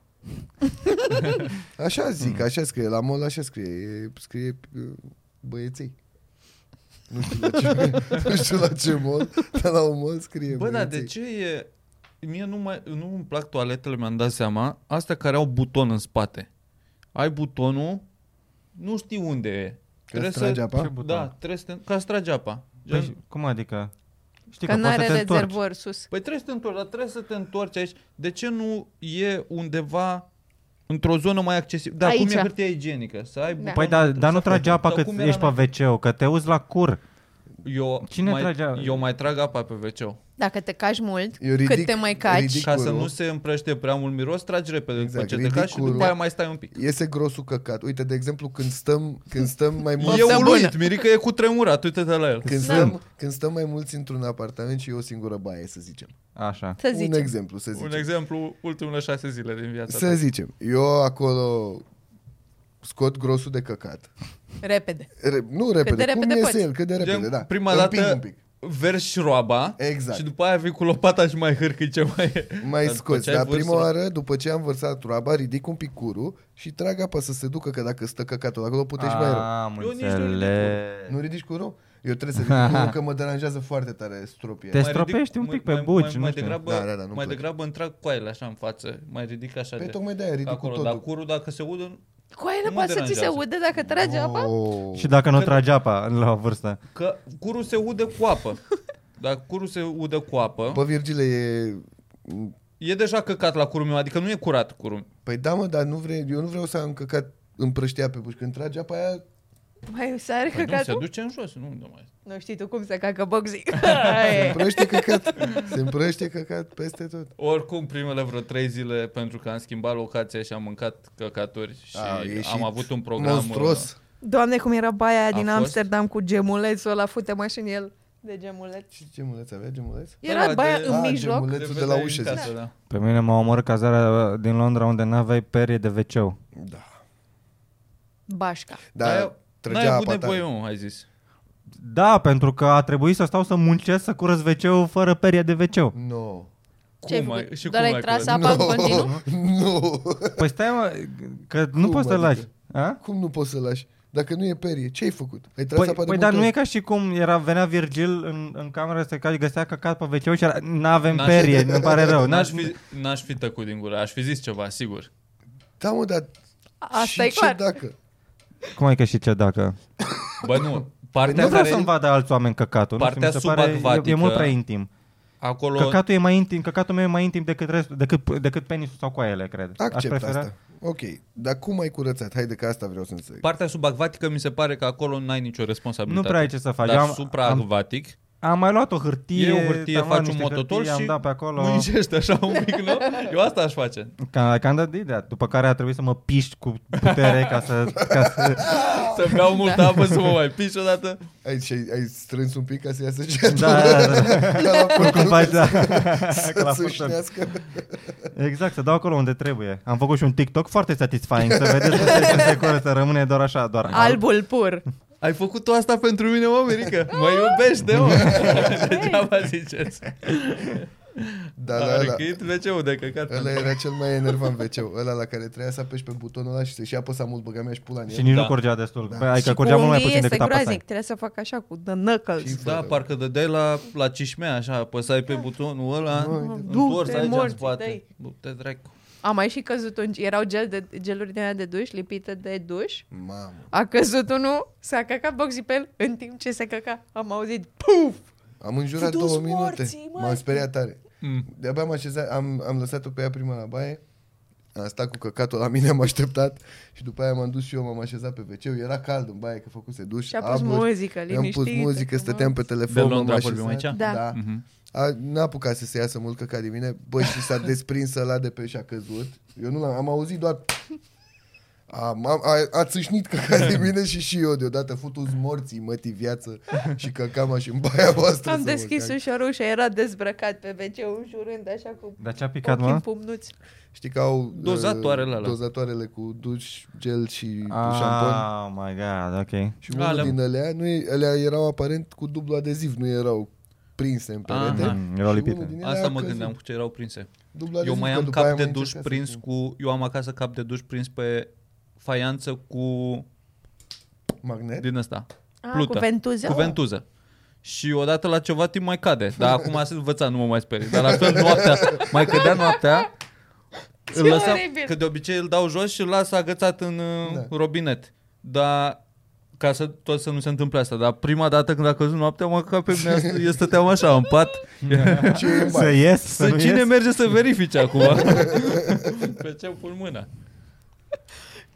așa zic, așa scrie, la mall așa scrie băieții. Nu știu la ce mall, dar la un mall scrie băieții. Bă, dar de ce e... Mie nu îmi plac toaletele, mi-am dat seama, astea care au buton în spate. Ai butonul, nu știi unde e. Că stragi apa? Da, ca stragi apa. Păi, cum adică? Știi că n-are rezervor sus. Păi trebuie să te întorci, dar trebuie să te întorci aici. De ce nu e undeva într-o zonă mai accesibilă. Da, Aici. cum e hârtia igienică? Să ai Da. Păi dar nu tragi apa Sau că cum era ești pe WC, că te uzi la cur. Cine trage apa? Eu mai trag apa pe WC. Dacă te caci mult, Eu ridic- cât te mai caci, ridic Ca să curul. nu se împrăște prea mult miros, tragi repede Exact, după ce te ridic caci și după curul. aia mai stai un pic. Iese grosul căcat. Uite, de exemplu, când stăm mai mulți... E Boftă uluit, bună. Mirica e cu tremurat, uite-te la el. Când stăm mai mulți într-un apartament și e o singură baie, să zicem. Așa. să Un zicem. exemplu, să zicem. Un exemplu, ultimele 6 zile din viața Să ta. zicem, eu acolo scot grosul de căcat. Repede. Nu repede, de repede cum iese poți. el, cât de repede, Gen, da. prima Împing dată un pic. verși roaba Exact. și după aia vii cu lopata și mai hârcâi ce mai e. Mai Dar după scoți, ce ai dar vărs prima oară, după ce am vărsat roaba, ridic un pic curul și trag apa să se ducă, că dacă stă căcatul acolo, puteți mai rău. Am Eu nici nu înțeles. Nu ridici curul? Eu trebuie să ridic curul, că mă deranjează foarte tare stropia. Te stropești un pic pe buci, nu mai știu. degrabă, Da, nu-mi mai place. degrabă îmi trag coaile așa în față, mai ridic așa Păi de tocmai de-aia ridic cu acolo, totul. dar curul dacă se udă, Coaile Nu mă poate să ți se deranjează. udă dacă tragi apa? Oh. Și dacă nu tragi apa la o vârstă. că curul se udă cu apă. Dacă curul se udă cu apă, Bă, Virgile, e deja căcat la curul meu, adică nu e curat curul. Păi da, mă, dar eu nu vreau să am căcat împrăștea pe buci. Când tragi apa aia, Mai sare Păi nu, se căcatul? duce în jos, nu mai. Nu știi tu cum se cacă boxii. se împrăște căcat. Se împrăște căcat peste tot. Oricum, primele vreo 3 zile, pentru că am schimbat locația și am mâncat căcaturi și A ieșit am avut un program monstruos. Doamne, cum era baia aia din fost? Amsterdam cu gemulețul ăla, fute-mă și în el de gemuleț. Și gemuleț avea gemuleț? Era Ăla baia de- în Ah, mijloc. gemuleț. de de la vedeai ușă, în casă, zici. da. Pe mine m-a omorât cazarea din Londra unde n-aveai perie de WC-ul. Da. Bașca. Dar N-ai trăgea avut apa nevoie, tare. ai zis. Da, pentru că a trebuit să stau să muncesc să curăț WC-ul fără perie de WC-ul. No. Ce-ai Cum ai, făcut? și Doar cum ai l-ai tras curățat? apa în continuu? Nu. Păi stai mă, că nu Cum poți să adică? lași. A? Cum nu poți să lași? Dacă nu e perie, ce ai făcut? Ai tras apa de Păi dar multe nu e ori? ca și cum venea Virgil în cameră să găsea căcat pe WC-ul și era, n-avem N-aș- perie, îmi pare rău. N-aș fi tăcut din gură, aș fi zis ceva, sigur. Da, mă, dar Asta și e ce clar. dacă? Cum ai că și ce dacă? Bă, nu, Nu partea vreau care să-mi vadă alți oameni căcatul. Nu știu, Partea mi se pare, subacvatică- e mult prea intim. acolo... Căcatul e mai intim, căcatul meu e mai intim decât penisul sau coaiele, cred. Aș Accept prefera. asta. Ok, dar cum ai curățat? Haide că asta vreau să înțeleg. Partea subacvatică mi se pare că acolo n-ai nicio responsabilitate. Nu prea ai ce să faci. Dar Eu am supraacvatic, Am mai luat o hârtie, e o hârtie, am luat faci un niște mototol hârtii, și am dat pe acolo. muncești așa un pic, nu? Eu asta aș face. Cam dat ideea. După care a trebuit să mă piști cu putere ca să Să beau multă apă, să mă mai piși odată. Ai strâns un pic ca să iasă ceatul? da. Cum faci, da. Că l-a Să fost- țâșnească. Exact, să dau acolo unde trebuie. Am făcut și un TikTok foarte satisfying, să vedeți cum se curăță, rămâne doar așa, doar Albul pur. Ai făcut tu asta pentru mine, mă, Mirica? Mă iubește, mă. Degeaba ziceți. Da, A la ăla, răcăit WC-ul de căcat. ăla era cel mai enervant WC-ul. Ăla la care trebuia să apeși pe butonul ăla și să-și apăsa mult, băga mea și pula în Și el. nici Da. nu curgea destul. Da. Bă, adică Și curgea cu mult mai unghii puțin este decât apăsai. groaznic. Trebuie să fac așa cu the knuckles. Și Da, fără. parcă dădeai la cișmea, așa, apăsai pe butonul ăla, Du-te, întors aici în morți, spate. dă-i. Du-te, dracu. Am mai și căzut erau geluri din alea de duș, lipite de duș. Mamă. A căzut unul, s-a căcat boxii pe el, în timp ce se căca. Am auzit, puf! Am înjurat Futu-ți 2 minute. morții, măi. M-am speriat tare. Mm. De-abia am așezat, am lăsat-o pe ea prima la baie. Am stat cu căcatul la mine, am așteptat și după aia m-am dus și eu, m-am așezat pe WC-ul. Era cald în baie, că făcuse duș. Și a pus abur. muzică, I-am liniștită. pus muzică, stăteam pe De telefon. Londra m-am vorbim așezat. aici? Da. Da. Mhm. N-a apucat să se iasă mult căcat din mine. Bă, și s-a desprins ăla de pe și a căzut. Eu nu l-am, am auzit doar... A țâșnit căcat din mine și eu deodată futu-ți morții, mătii, viață și căcam și în baia voastră. Am să mă deschis cac. ușa, ușa, era dezbrăcat pe WC, înjurând așa cu Dar ce a picat, ochii mă? împumnuți. Știi că au Dozatoarele alea. dozatoarele cu duș, gel și șampon. Oh my god, ok. Și unul Alea. din alea, alea erau aparent cu dublu adeziv, nu erau prinse în perete. Aha. Erau Și lipite. unul din ele Asta a mă căzut. gândeam cu ce erau prinse. Dublu Eu adeziv, mai că am după aia cap de am duș încercat prins să- cu... Eu am acasă cap de duș prins pe faianță cu... magnet. Din ăsta. Ah, Plută. cu ventuză? Cu ventuză. Și odată la ceva timp mai cade. Dar acum sunt învățat, nu mă mai sperii. Dar la fel noaptea, mai cădea noaptea, îl lăsam, oribil. că de obicei îl dau jos și îl las agățat în robinet. Dar ca să tot să nu se întâmple asta. Dar prima dată când a căzut noaptea, mă căcat pe mine, eu stăteam așa în pat. Ce e în Să baie? ies, să nu Cine ies? merge să verifice acum? Pe ce pun mâna?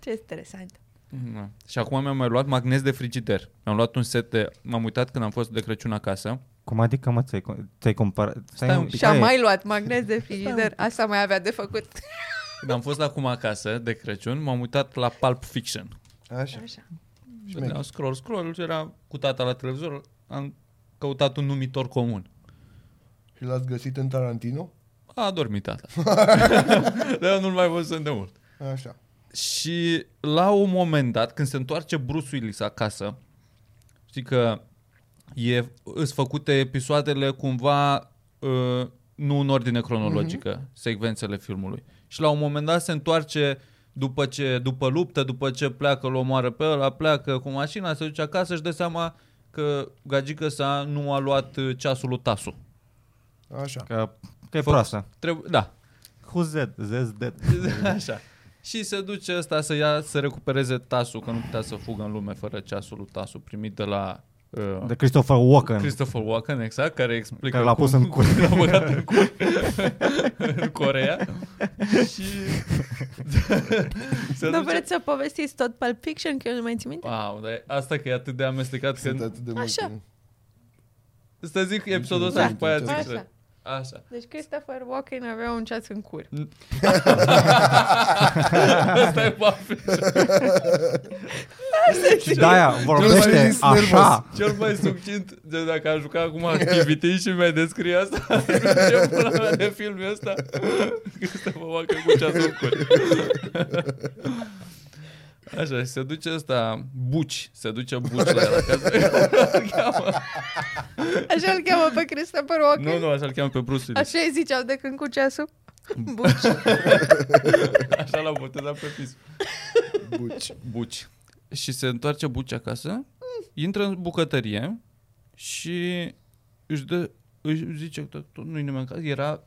Ce interesant. Da. Și acum mi-am mai luat magnet de frigider. Mi-am luat un set de... M-am uitat când am fost de Crăciun acasă. Cum adică, mă, ți-ai cumpărat? Și-am mai luat magnet de frigider. Asta mai avea de făcut. Când am fost acum acasă de Crăciun, m-am uitat la Pulp Fiction. Așa. Și vedeam scroll și era cu tata la televizor. Am căutat un numitor comun. Și l-ați găsit în Tarantino? A dormit tata. Dar nu-l mai văzut de mult. Așa. Și la un moment dat, când se întoarce Bruce Willis acasă, știi că îs făcute episoadele cumva nu în ordine cronologică, secvențele filmului. Și la un moment dat se întoarce după luptă, după ce pleacă, îl omoară pe ăla, pleacă cu mașina, se duce acasă și își dă seama că gagică sa nu a luat ceasul lui Tasu. Așa. Că e proastă. Da. Who's dead? Zed's dead. Așa. Și se duce ăsta să recupereze Tasul, că nu putea să fugă în lume fără ceasul lui Tasu primit de la... de Christopher Walken. Christopher Walken, exact, care explică care l-a pus în cur. L-a băgat în cur în Coreea. Și... Nu vreți să povestiți tot Pulp Fiction, că eu nu mai țin minte? Wow, dar asta că e atât de amestecat. Sunt atât de multe. Așa. Să zic episodul ăsta și după aia zic. Așa. Deci Christopher Walken avea un ceas în cur. Asta e Pulp Fiction. Și de-aia vorbește așa. Cel mai succint, de dacă aș juca acum Activity și mi-ai descrie asta, ce pula mea de film e ăsta? Christopher Walken cu ceasul în cur. Așa, se duce ăsta Buci, se duce Buci la el acasă. Așa îl cheamă pe Christopher Walken? Nu, așa îl cheamă pe Bruce Willis. Așa îi ziceau de când cu ceasul? Buci. Așa l-au botezat pe fis. Buci. Și se întoarce Buci acasă, intră în bucătărie și își zice că nu-i nimeni în casă.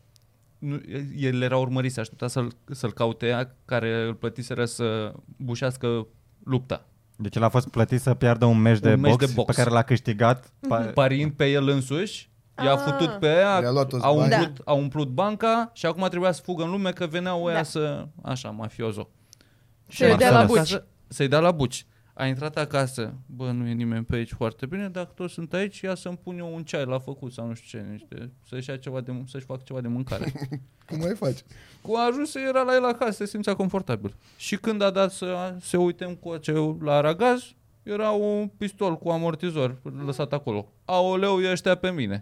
El era urmărit, se aștepta să-l caute ea, care îl plătiseră să bușească lupta. Deci el a fost plătit să piardă un meci de box pe care l-a câștigat. Parind pe el însuși, i-a futut pe ea, a umplut banca și acum trebuia să fugă în lume că veneau ăia așa, mafiozo. Să-i dea la Buci. Să-i dea la Buci. A intrat acasă, nu e nimeni pe aici, foarte bine, dacă toți sunt aici, ia să-mi pun eu un ceai la făcut sau nu știu ce, să-și facă ceva de mâncare. Cum mai faci? Cu ajuns era la el acasă, se simțea confortabil. Și când a dat să se uite încoace la aragaz, era un pistol cu amortizor lăsat acolo. Aoleu, e ăștia pe mine.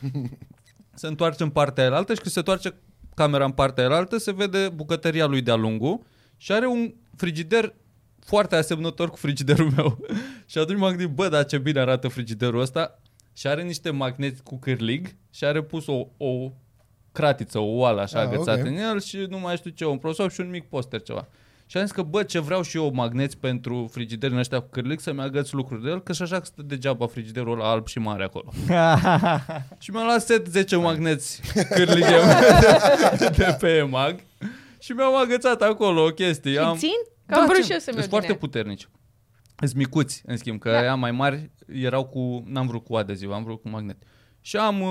Se întoarce în partea elaltă și când se întoarce camera în partea elaltă, se vede bucătăria lui de-a lungul și are un frigider foarte asemănător cu frigiderul meu. Și atunci m-am gândit, dar ce bine arată frigiderul ăsta. Și are niște magneți cu cârlig și are pus o cratiță, o oală așa agățată în el și nu mai știu ce, un prosop și un mic poster ceva. Și am zis că, ce vreau și eu magneți pentru frigiderii ăștia cu cârlig, să-mi agăț lucruri de el, că și așa că stă degeaba frigiderul ăla alb și mare acolo. Și mi-am luat set 10 magneți cârlig de pe EMAG și mi-am agățat acolo o chestie. Și țin? Că am vrut și eu să-mi iau foarte puternici. Sunt micuți, în schimb, că aia mai mari erau n-am vrut cu adeziv, am vrut cu magnet. Și am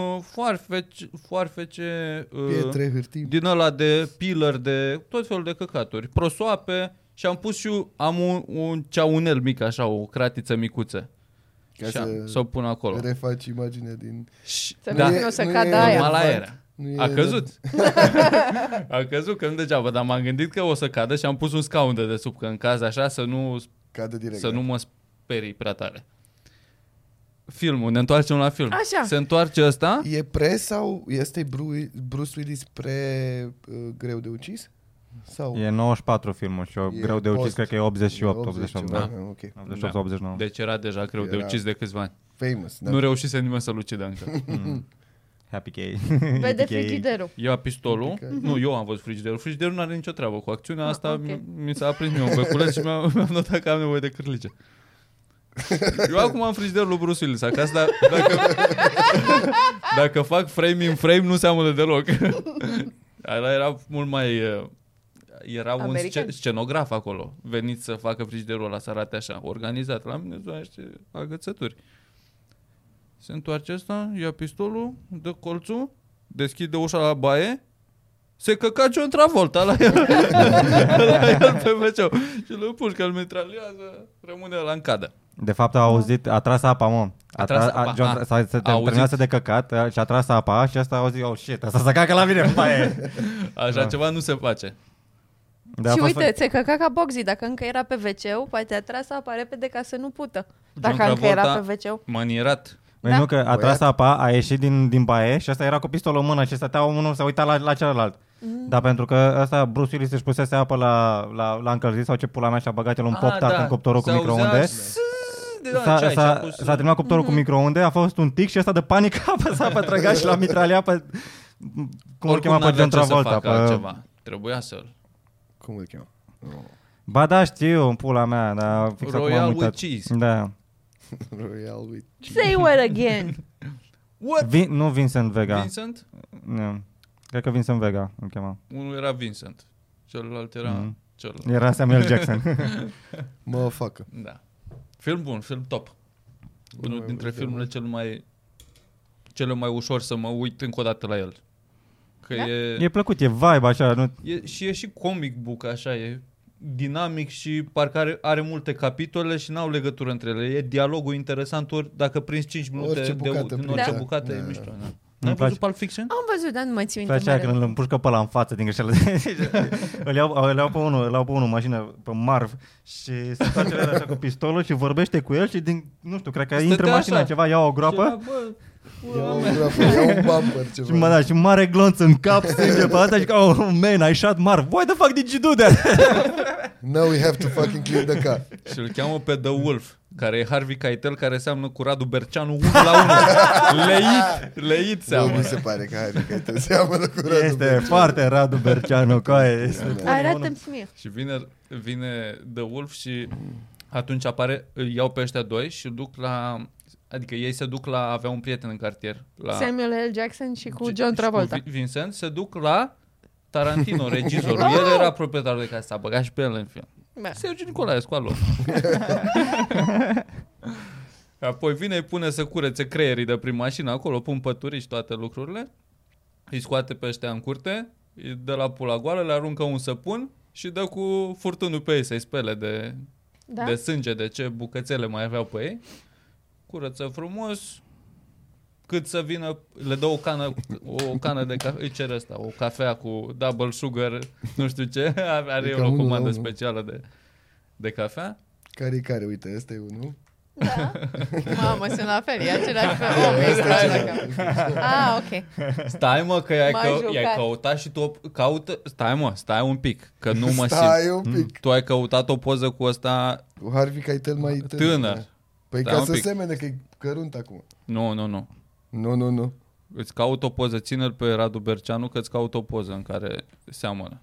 foarfece pietre, hârtii, din ăla de pillar, de tot felul de căcaturi, prosoape și am pus și am un ceaunel mic, așa, o cratiță micuță. Ca să o pun acolo. Refaci imaginea din... Să nu să cadă aia. A căzut. A căzut, că nu degeaba, dar m-am gândit că o să cadă și am pus un scaun de desubt, că în caz așa să nu cadă direct, să nu mă sperii prea tare. Filmul, ne întoarcem la film. Așa. Se întoarce ăsta. E sau este Bruce Willis greu de ucis? Sau? E 94 filmul și greu de ucis cred că e 88, 88. Da. Okay. 88, 89. Deci era deja greu de ucis de câțiva ani. Famous. Da. Nu reușise nimeni să-l ucidă încă. Happy K. Vede frigiderul. Ia pistolul. Nu, eu am văzut frigiderul. Frigiderul nu are nicio treabă cu acțiunea asta. Mi s-a aprins mie un beculeț și mi-am notat că am nevoie de cârlige. Eu acum am frigiderul lui Bruce Willis acasă, dar dacă fac frame in frame nu seamănă deloc. Era mult mai... Era American. Un scenograf acolo. Venit să facă frigiderul ăla să arate așa, organizat. La mine zona niște agățături. Se întoarce ăsta, ia pistolul, dă colțul, deschide ușa la baie, Se căca John Travolta la el, la el pe WC și îl împușcă, îl mitraliază, rămâne ăla în cadă. De fapt a tras apa, mă. S-a terminat de căcat și a tras apa și asta a auzit, oh shit, asta se cacă la mine în baie. Așa ceva nu se face. Și uite, se căca ca Boxy, dacă încă era pe WC-ul, poate a tras apa repede ca să nu pută. Dacă încă era pe WC-ul. Manierat. Păi nu, că a tras apa, a ieșit din baie și asta era cu pistolul în mână și stătea unul să uita la celălalt. Dar pentru că ăsta Bruce Willis își pusese apă la încălzit sau ce pula mea și-a băgat el un pop-tart în cuptorul cu microunde. S-a terminat cuptorul cu microunde, a fost un tic și ăsta de panică a apăsat pe trăgaș și l-a mitraliat pe... Cum îl chema pe John Travolta? Trebuia să-l... Cum îl chema? Ba da, știu, în pula mea, dar fix acum am uitat. Royal with cheese. Da. Royal with cheese. Say what again? What? Nu Vincent Vega. Vincent? Nu. Cred că Vincent Vega îl chema. Unul era Vincent. Celălalt era... Era Samuel Jackson. Motherfucker. Da. Film bun, film top. Unul dintre filmele cele mai ușor să mă uit încă o dată la el. Că e plăcut, e vibe așa. Nu... E și comic book așa, e dinamic și parcă are multe capitole și n-au legătură între ele. E dialogul interesant ori dacă prinzi 5 minute din orice bucată, e mișto. Da. N-ai văzut Pulp Fiction? Am văzut, dar nu mai țin minte. Place când îl împușcă pe ăla în față din greșeală. îl iau pe unul în mașină, pe Marv și se face el așa cu pistolul și vorbește cu el și nu știu, cred că intră în mașină ceva, ia o groapă. Ia un bumper ceva. Și mare glonț în cap, strânge pe asta și zic, oh man, I shot Marv. Why the fuck did you do that? Now we have to fucking clean the car. Și îl cheamă pe The Wolf, care e Harvey Keitel, care seamănă cu Radu Berceanu 1-1. Leit seamănă. Nu se pare că Harvey Keitel seamănă cu Radu Berceanu. Este foarte Radu Berceanu. Arată-mi mie. Și vine The Wolf și atunci îi iau pe ăștia doi și duc la... Adică ei se duc la... Avea un prieten în cartier. La Samuel L. Jackson și cu John Travolta. Și cu Vincent se duc la Tarantino, regizorul. El era proprietarul de casă, s-a băgat și pe el în film. Sergiu Nicolaescu al lor. Apoi vine, îi pune să curețe creierii de prin mașină acolo, pun pături și toate lucrurile. Îi scoate pe ăștia în curte, îi dă la pula goală, le aruncă un săpun și dă cu furtunul pe ei să-i spele de sânge, de ce bucățele mai aveau pe ei. Curăță frumos, cât să vină, le dă o cană de cafea, îi cere asta, o cafea cu double sugar, nu știu ce, are o comandă specială de cafea. Care, uite, ăsta e unul. Da? Mamă, sunt la fel, e același fel. Ok. Stai mă, că i-ai căutat și tu stai un pic, că nu mă simt. Tu ai căutat o poză cu ăsta cu Harvey Keitel mai tânăr. Păi ca să semene că e cărunt acum. Nu. Îți caut o poză, ține-l pe Radu Berceanu că îți caut o poză în care seamănă.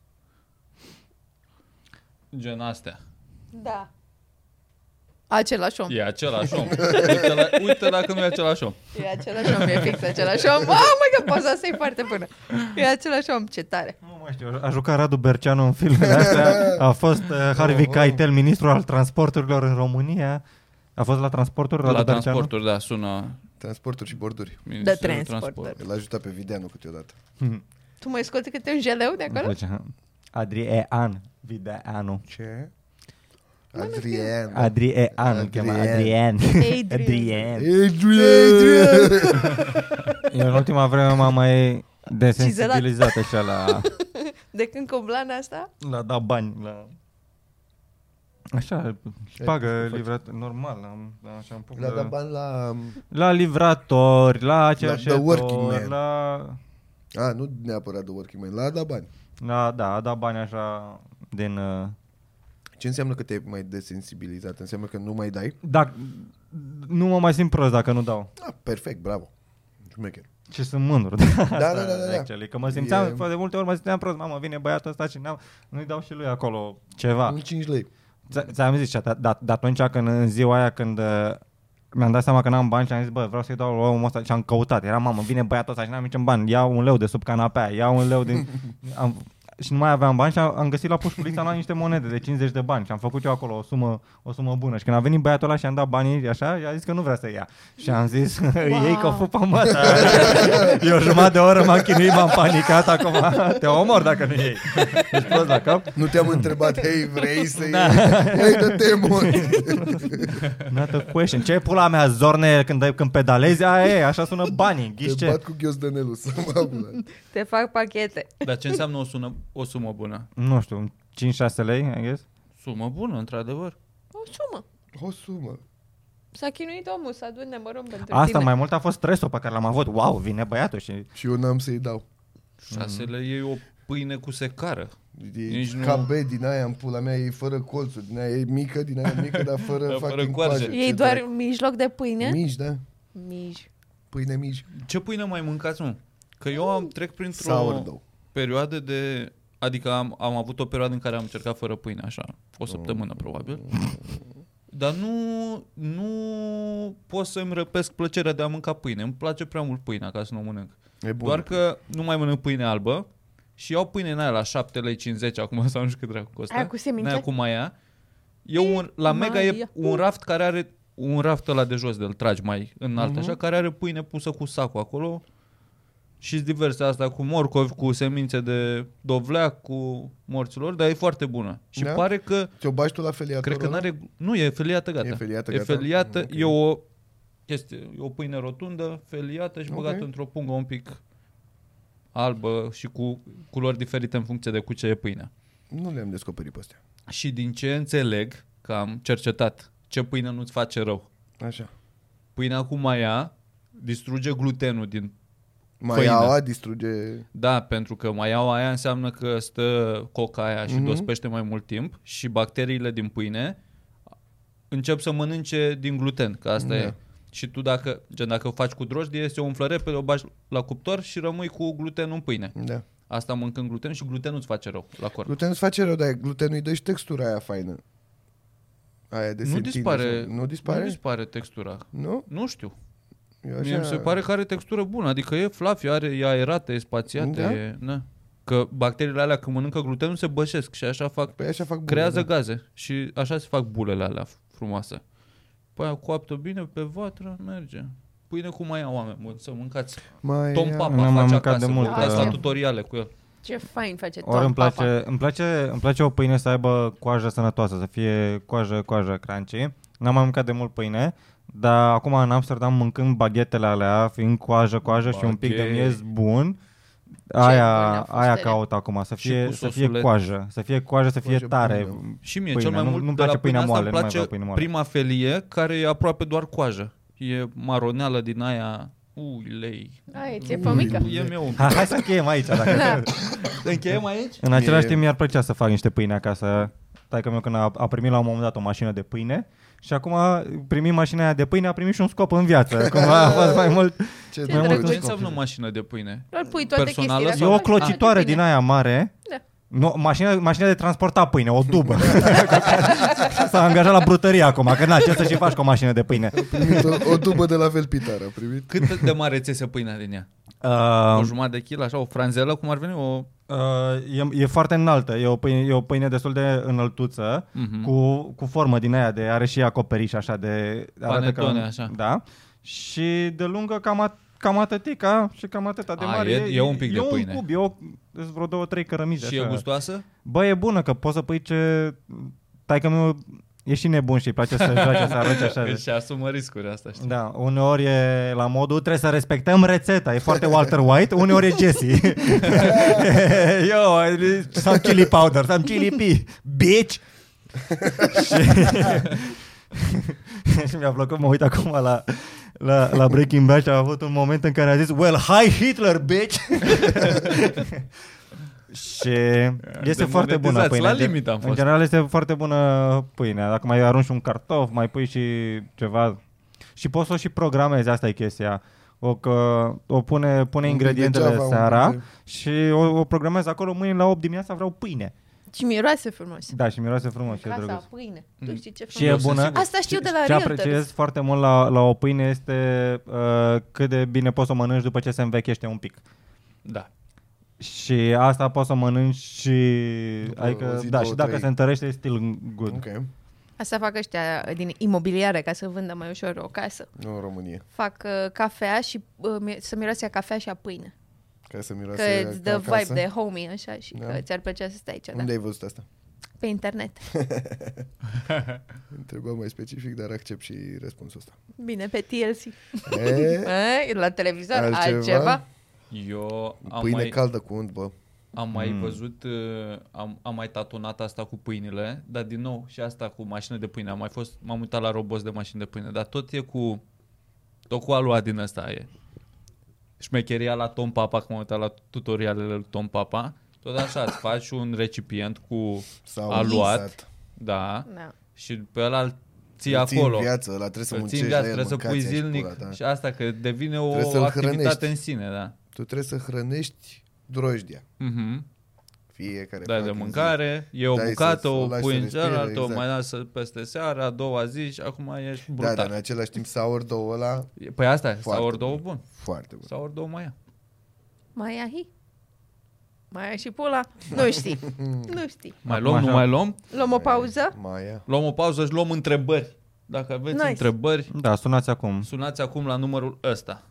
Gen astea. Da. Același om. E același om. Uite dacă nu e același om. E același om, e fix același om. Oh my God, poza asta e foarte bună. E același om, ce tare. Nu mai știu, a jucat Radu Berceanu în filmele astea. A fost Harvey Keitel, ministru al transporturilor în România. A fost la transporturi? La transporturi, da, sună... Transporturi și borduri. De transporturi. L-a ajutat pe Videanu câteodată. Tu mai scoți câte un jeleu de acolo? Adriean Videanu. Ce? Adriean, îl cheamă Adrian. Adrian. Eu în ultima vreme m-am mai desensibilizat așa la... De când cu blana asta? La da bani, la... Așa, pagă livrat normal. La da bani la livratori, la cerșetori, la... nu neapărat The Working Man, la da bani. Da, da bani așa din... Ce înseamnă că te-ai mai desensibilizat? Înseamnă că nu mai dai? Da, nu mă mai simt prost dacă nu dau. Perfect, bravo. Șmecher. Și sunt mândru. Da. Că mă simțeam, de multe ori mă simțeam prost. Mamă, vine băiatul ăsta și nu-i dau și lui acolo ceva. 5 lei. Ți-am zis, dar atunci când în ziua aia când mi-am dat seama că n-am bani și am zis, vreau să-i dau omul ăsta și am căutat. Era, mamă, vine băiatul ăsta și n-am niciun bani. Ia un leu de sub canapea, ia un leu din... și nu mai aveam bani și am găsit la pușculița la niște monede de 50 de bani și am făcut eu acolo o sumă bună. Și când a venit băiatul ăla și am dat banii așa, i-a zis că nu vrea să ia. Și am zis, ei că o fupă măta. Eu jumătate de oră m-am chinuit, m-am panicat, acum te omor dacă nu iei. Ești prost la cap? Nu te-am întrebat, hei, vrei să iei de mult. Not a question. Ce pula mea, Zorne, când pedalezi, aia e, așa sună banii. Te bat cu ghiozdănelul să mă apă. Te fac pachete. Dar ce înseamnă o sumă bună? Nu știu, 5-6 lei, I guess? Sumă bună, într-adevăr. O sumă. O sumă. S-a chinuit omul să adune mărunt pentru Asta tine. mai mult a fost stresul pe care l-am avut. Wow, vine băiatul și... Și eu n-am să-i dau. 6 lei e o pâine cu secară. E ca B din aia în pula mea, e fără colțuri. Din aia e mică, din aia mică, dar fără Dar fără fucking coarje. coajă. Ei doar mijloc de pâine? Mici, da. Mici. Pâine mici. Ce pâine mai mâncați, mă? Că eu trec printr-o Sourdough. perioadă de... Adică am avut o perioadă în care am încercat fără pâine, așa, o săptămână probabil. Dar nu pot să-mi răpesc plăcerea de a mânca pâine. Îmi place prea mult pâinea ca să nu o mănânc. E bun. Doar că nu mai mănânc pâine albă și iau pâine în aia la 7,50 lei acum sau nu știu cât dracu costă. Aia cu semințe? Aia cu maia. La Mega e un raft care are un raft ăla de jos, de-l tragi mai înalt, așa, care are pâine pusă cu sacul acolo și diverse astea cu morcovi, cu semințe de dovleac, cu morților, dar e foarte bună. Și pare că... Ți-o bagi tu la feliator? Cred că n-are... Nu, e feliată, gata. E feliată, gata? E feliată, okay. E o chestie, e o pâine rotundă, feliată și băgată într-o pungă un pic albă și cu culori diferite în funcție de cu ce e pâinea. Nu le-am descoperit pe astea. Și din ce înțeleg, că am cercetat ce pâine nu-ți face rău. Așa. Pâinea cu maia distruge glutenul din maiaua distruge... Da, pentru că maiaua aia înseamnă că stă coca aia și dospește mai mult timp și bacteriile din pâine încep să mănânce din gluten, că asta e. Și tu dacă o faci cu drojdie, se umflă repede, o bagi la cuptor și rămâi cu glutenul în pâine. Da. Asta mâncând gluten și glutenul îți face rău la corp. Glutenul îți face rău, dar glutenul îi dă și textura aia faină. Aia de Nu dispare. Nu dispare? Nu dispare textura. Nu? Nu știu. Așa... Mie mi se pare că are textură bună, adică e fluffy, e aerată, e spațiată, da? Că bacteriile alea când mănâncă glutenul se bășesc și așa fac, bule, creează gaze și așa se fac bulele alea frumoase. Păi aia coaptă bine pe vatră, merge. Pâine cu maia, oameni, să mâncați. Tom Papa face acasă, de mult, uitați la tutoriale cu el. Ce fain face Tom Papa. Papa. Îmi place o pâine să aibă coajă sănătoasă, să fie coajă crunchy. N-am mai mâncat de mult pâine, dar acum în Amsterdam mâncând baghetele alea, fiind coajă și un pic de miez bun, aia caut acum, să fie coajă, să fie tare. Și mie cel mai mult nu-mi place pâinea moale, îmi place prima felie, care e aproape doar coajă. E maroneală din aia, lei. Aia ți-e fămică. E meu. Hai să încheiem aici. Dacă... Încheiem aici? În același timp mi-ar plăcea să fac niște pâine acasă. Taică-miu când a primit la un moment dat o mașină de pâine și acum primim mașina aia de pâine, a primit și un scop în viață. Acum a fost mai mult. Ce înseamnă o mașină de pâine? Pui toate chestiile. E o clocitoare din aia mare. Da. Nu, mașina de transportat pâine, o dubă. S-a angajat la brutărie acum, că ce să și faci cu o mașină de pâine. A primit o dubă de la Velpitar, a primit. Cât de mare ți iese pâinea din ea? O jumătate de kil, așa, o franzelă, cum ar veni? E foarte înaltă, e o pâine destul de înăltuță, cu formă din aia, are și acoperiș așa de... Panetone, așa. Da. Și de lungă cam atâtica și cam atâta de mare. E un pic de pâine. E un cub, vreo 2-3 cărămizi. Și așa. E gustoasă? Bă, e bună, că poți să pui ce... Taică-miu e și nebun și îi place să joace, să arunce așa. Și asumă riscuri, asta știi. Da, uneori e la modul, trebuie să respectăm rețeta. E foarte Walter White, uneori e Jesse. Some chili powder, some chili pea, bitch! Și mi-a plăcut, mă uit acum la Breaking Bad și a avut un moment în care a zis well, hi Hitler, bitch! Și este foarte bună pâinea. La limit am fost. În general este foarte bună pâinea. Dacă mai arunci un cartof, mai pui și ceva. Și poți să o și programezi, asta e chestia. O pune ingredientele seara și o programezi acolo, mâine la 8 dimineața vreau pâine. Și miroase frumos. Da, și miroase frumos. Casa, pâine. Tu știi ce frumos. Și e bună. Asta știu de la Ce apreciez foarte mult la o pâine este cât de bine poți să o mănânci după ce se învechește un pic. Da. Și asta poți să mănânci și, adică, da, și dacă se întărește e still good. Okay. Asta fac ăștia din imobiliare ca să vândă mai ușor o casă. Nu în România. Fac cafea și să miroase a cafea și a pâine. Ca să miroase că îți dă vibe de homey așa și că ți-ar plăcea să stai aici. Unde ai văzut asta? Pe internet. Întreba mai specific, dar accept și răspunsul ăsta. Bine, pe TLC. La televizor, altceva? Eu am pâine mai... caldă cu unt, bă. Am mai văzut, am mai tatonat asta cu pâinile, dar din nou și asta cu mașină de pâine. M-am uitat la roboți de mașini de pâine, dar tot cu aluat din ăsta e. Șmecheria la Tom Papa, că m-am uitat la tutorialele lui Tom Papa, tot așa, îți faci un recipient cu aluat, da, și pe ăla îl ții acolo. În viață, ăla trebuie să muncești la el, trebuie să pui zilnic și asta, că devine o activitate în sine, da. Tu trebuie să hrănești drojdia. Fiecare de mâncare, e o bucată, o pui în cealaltă, o mai lasă peste seara, a doua zi și acum ești brutal. Da, dar în același timp sourdough ăla... Păi asta e, sourdough bun. Foarte bun. Sourdough mai ia. Mai ia mai ia și pula? Nu știi. Nu știi. Mai luăm, nu mai luăm? Luăm o pauză? Luăm o pauză și luăm întrebări. Dacă aveți întrebări... Da, sunați acum. Sunați acum la numărul ăsta.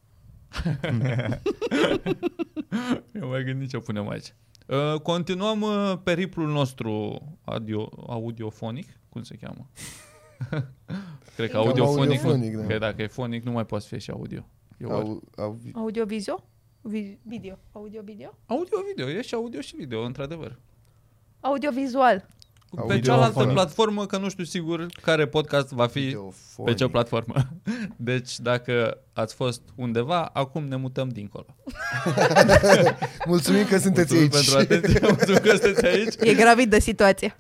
Eu mai gândit ce punem aici. Continuăm periplul nostru audiofonic. Cum se cheamă? Cred că audiofonic. Da. Că dacă e fonic nu mai poate fi și audio. Audio-video? Video. Audio-video? Audio-video. E și audio și video, într-adevăr. Audio-vizual. Pe cealaltă platformă, că nu știu sigur care podcast va fi pe ce platformă. Deci dacă ați fost undeva, acum ne mutăm dincolo. Mulțumim că sunteți aici. Pentru atenție, mulțumim că sunteți aici. E gravid de situație.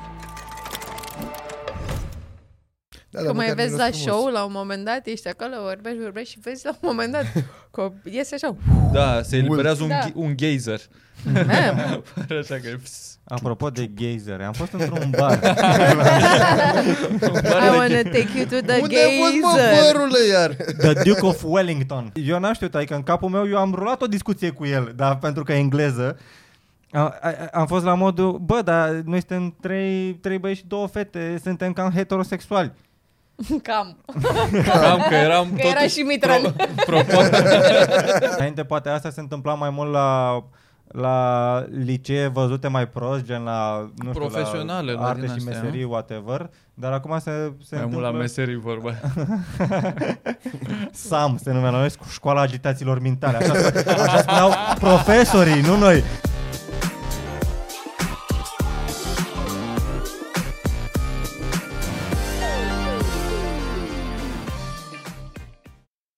Da, că mai vezi la show, la un moment dat, ești acolo, vorbești și vezi la un moment dat că iese așa. Da, se eliberează un geyser. Așa că... Apropo de geyser, am fost într-un bar. I wanna take you to the Unde geyser. Unde a fost, mă, părule, iar? The Duke of Wellington. Eu n-am știut, adică în capul meu eu am rulat o discuție cu el, dar pentru că e engleză. Am fost la modul, bă, dar noi suntem trei băieți și 2 fete, suntem cam heterosexuali. Cam, că eram că era și Mitran. Înainte poate asta se întâmpla mai mult la licee văzute mai prost, gen la, nu știu, profesionale, la arte și meserii, whatever, dar acum se mai întâmplă... mult la meserii vorba. SAM se numea la noi, Școala Agitațiilor Mintale. Așa spuneau profesorii, nu noi.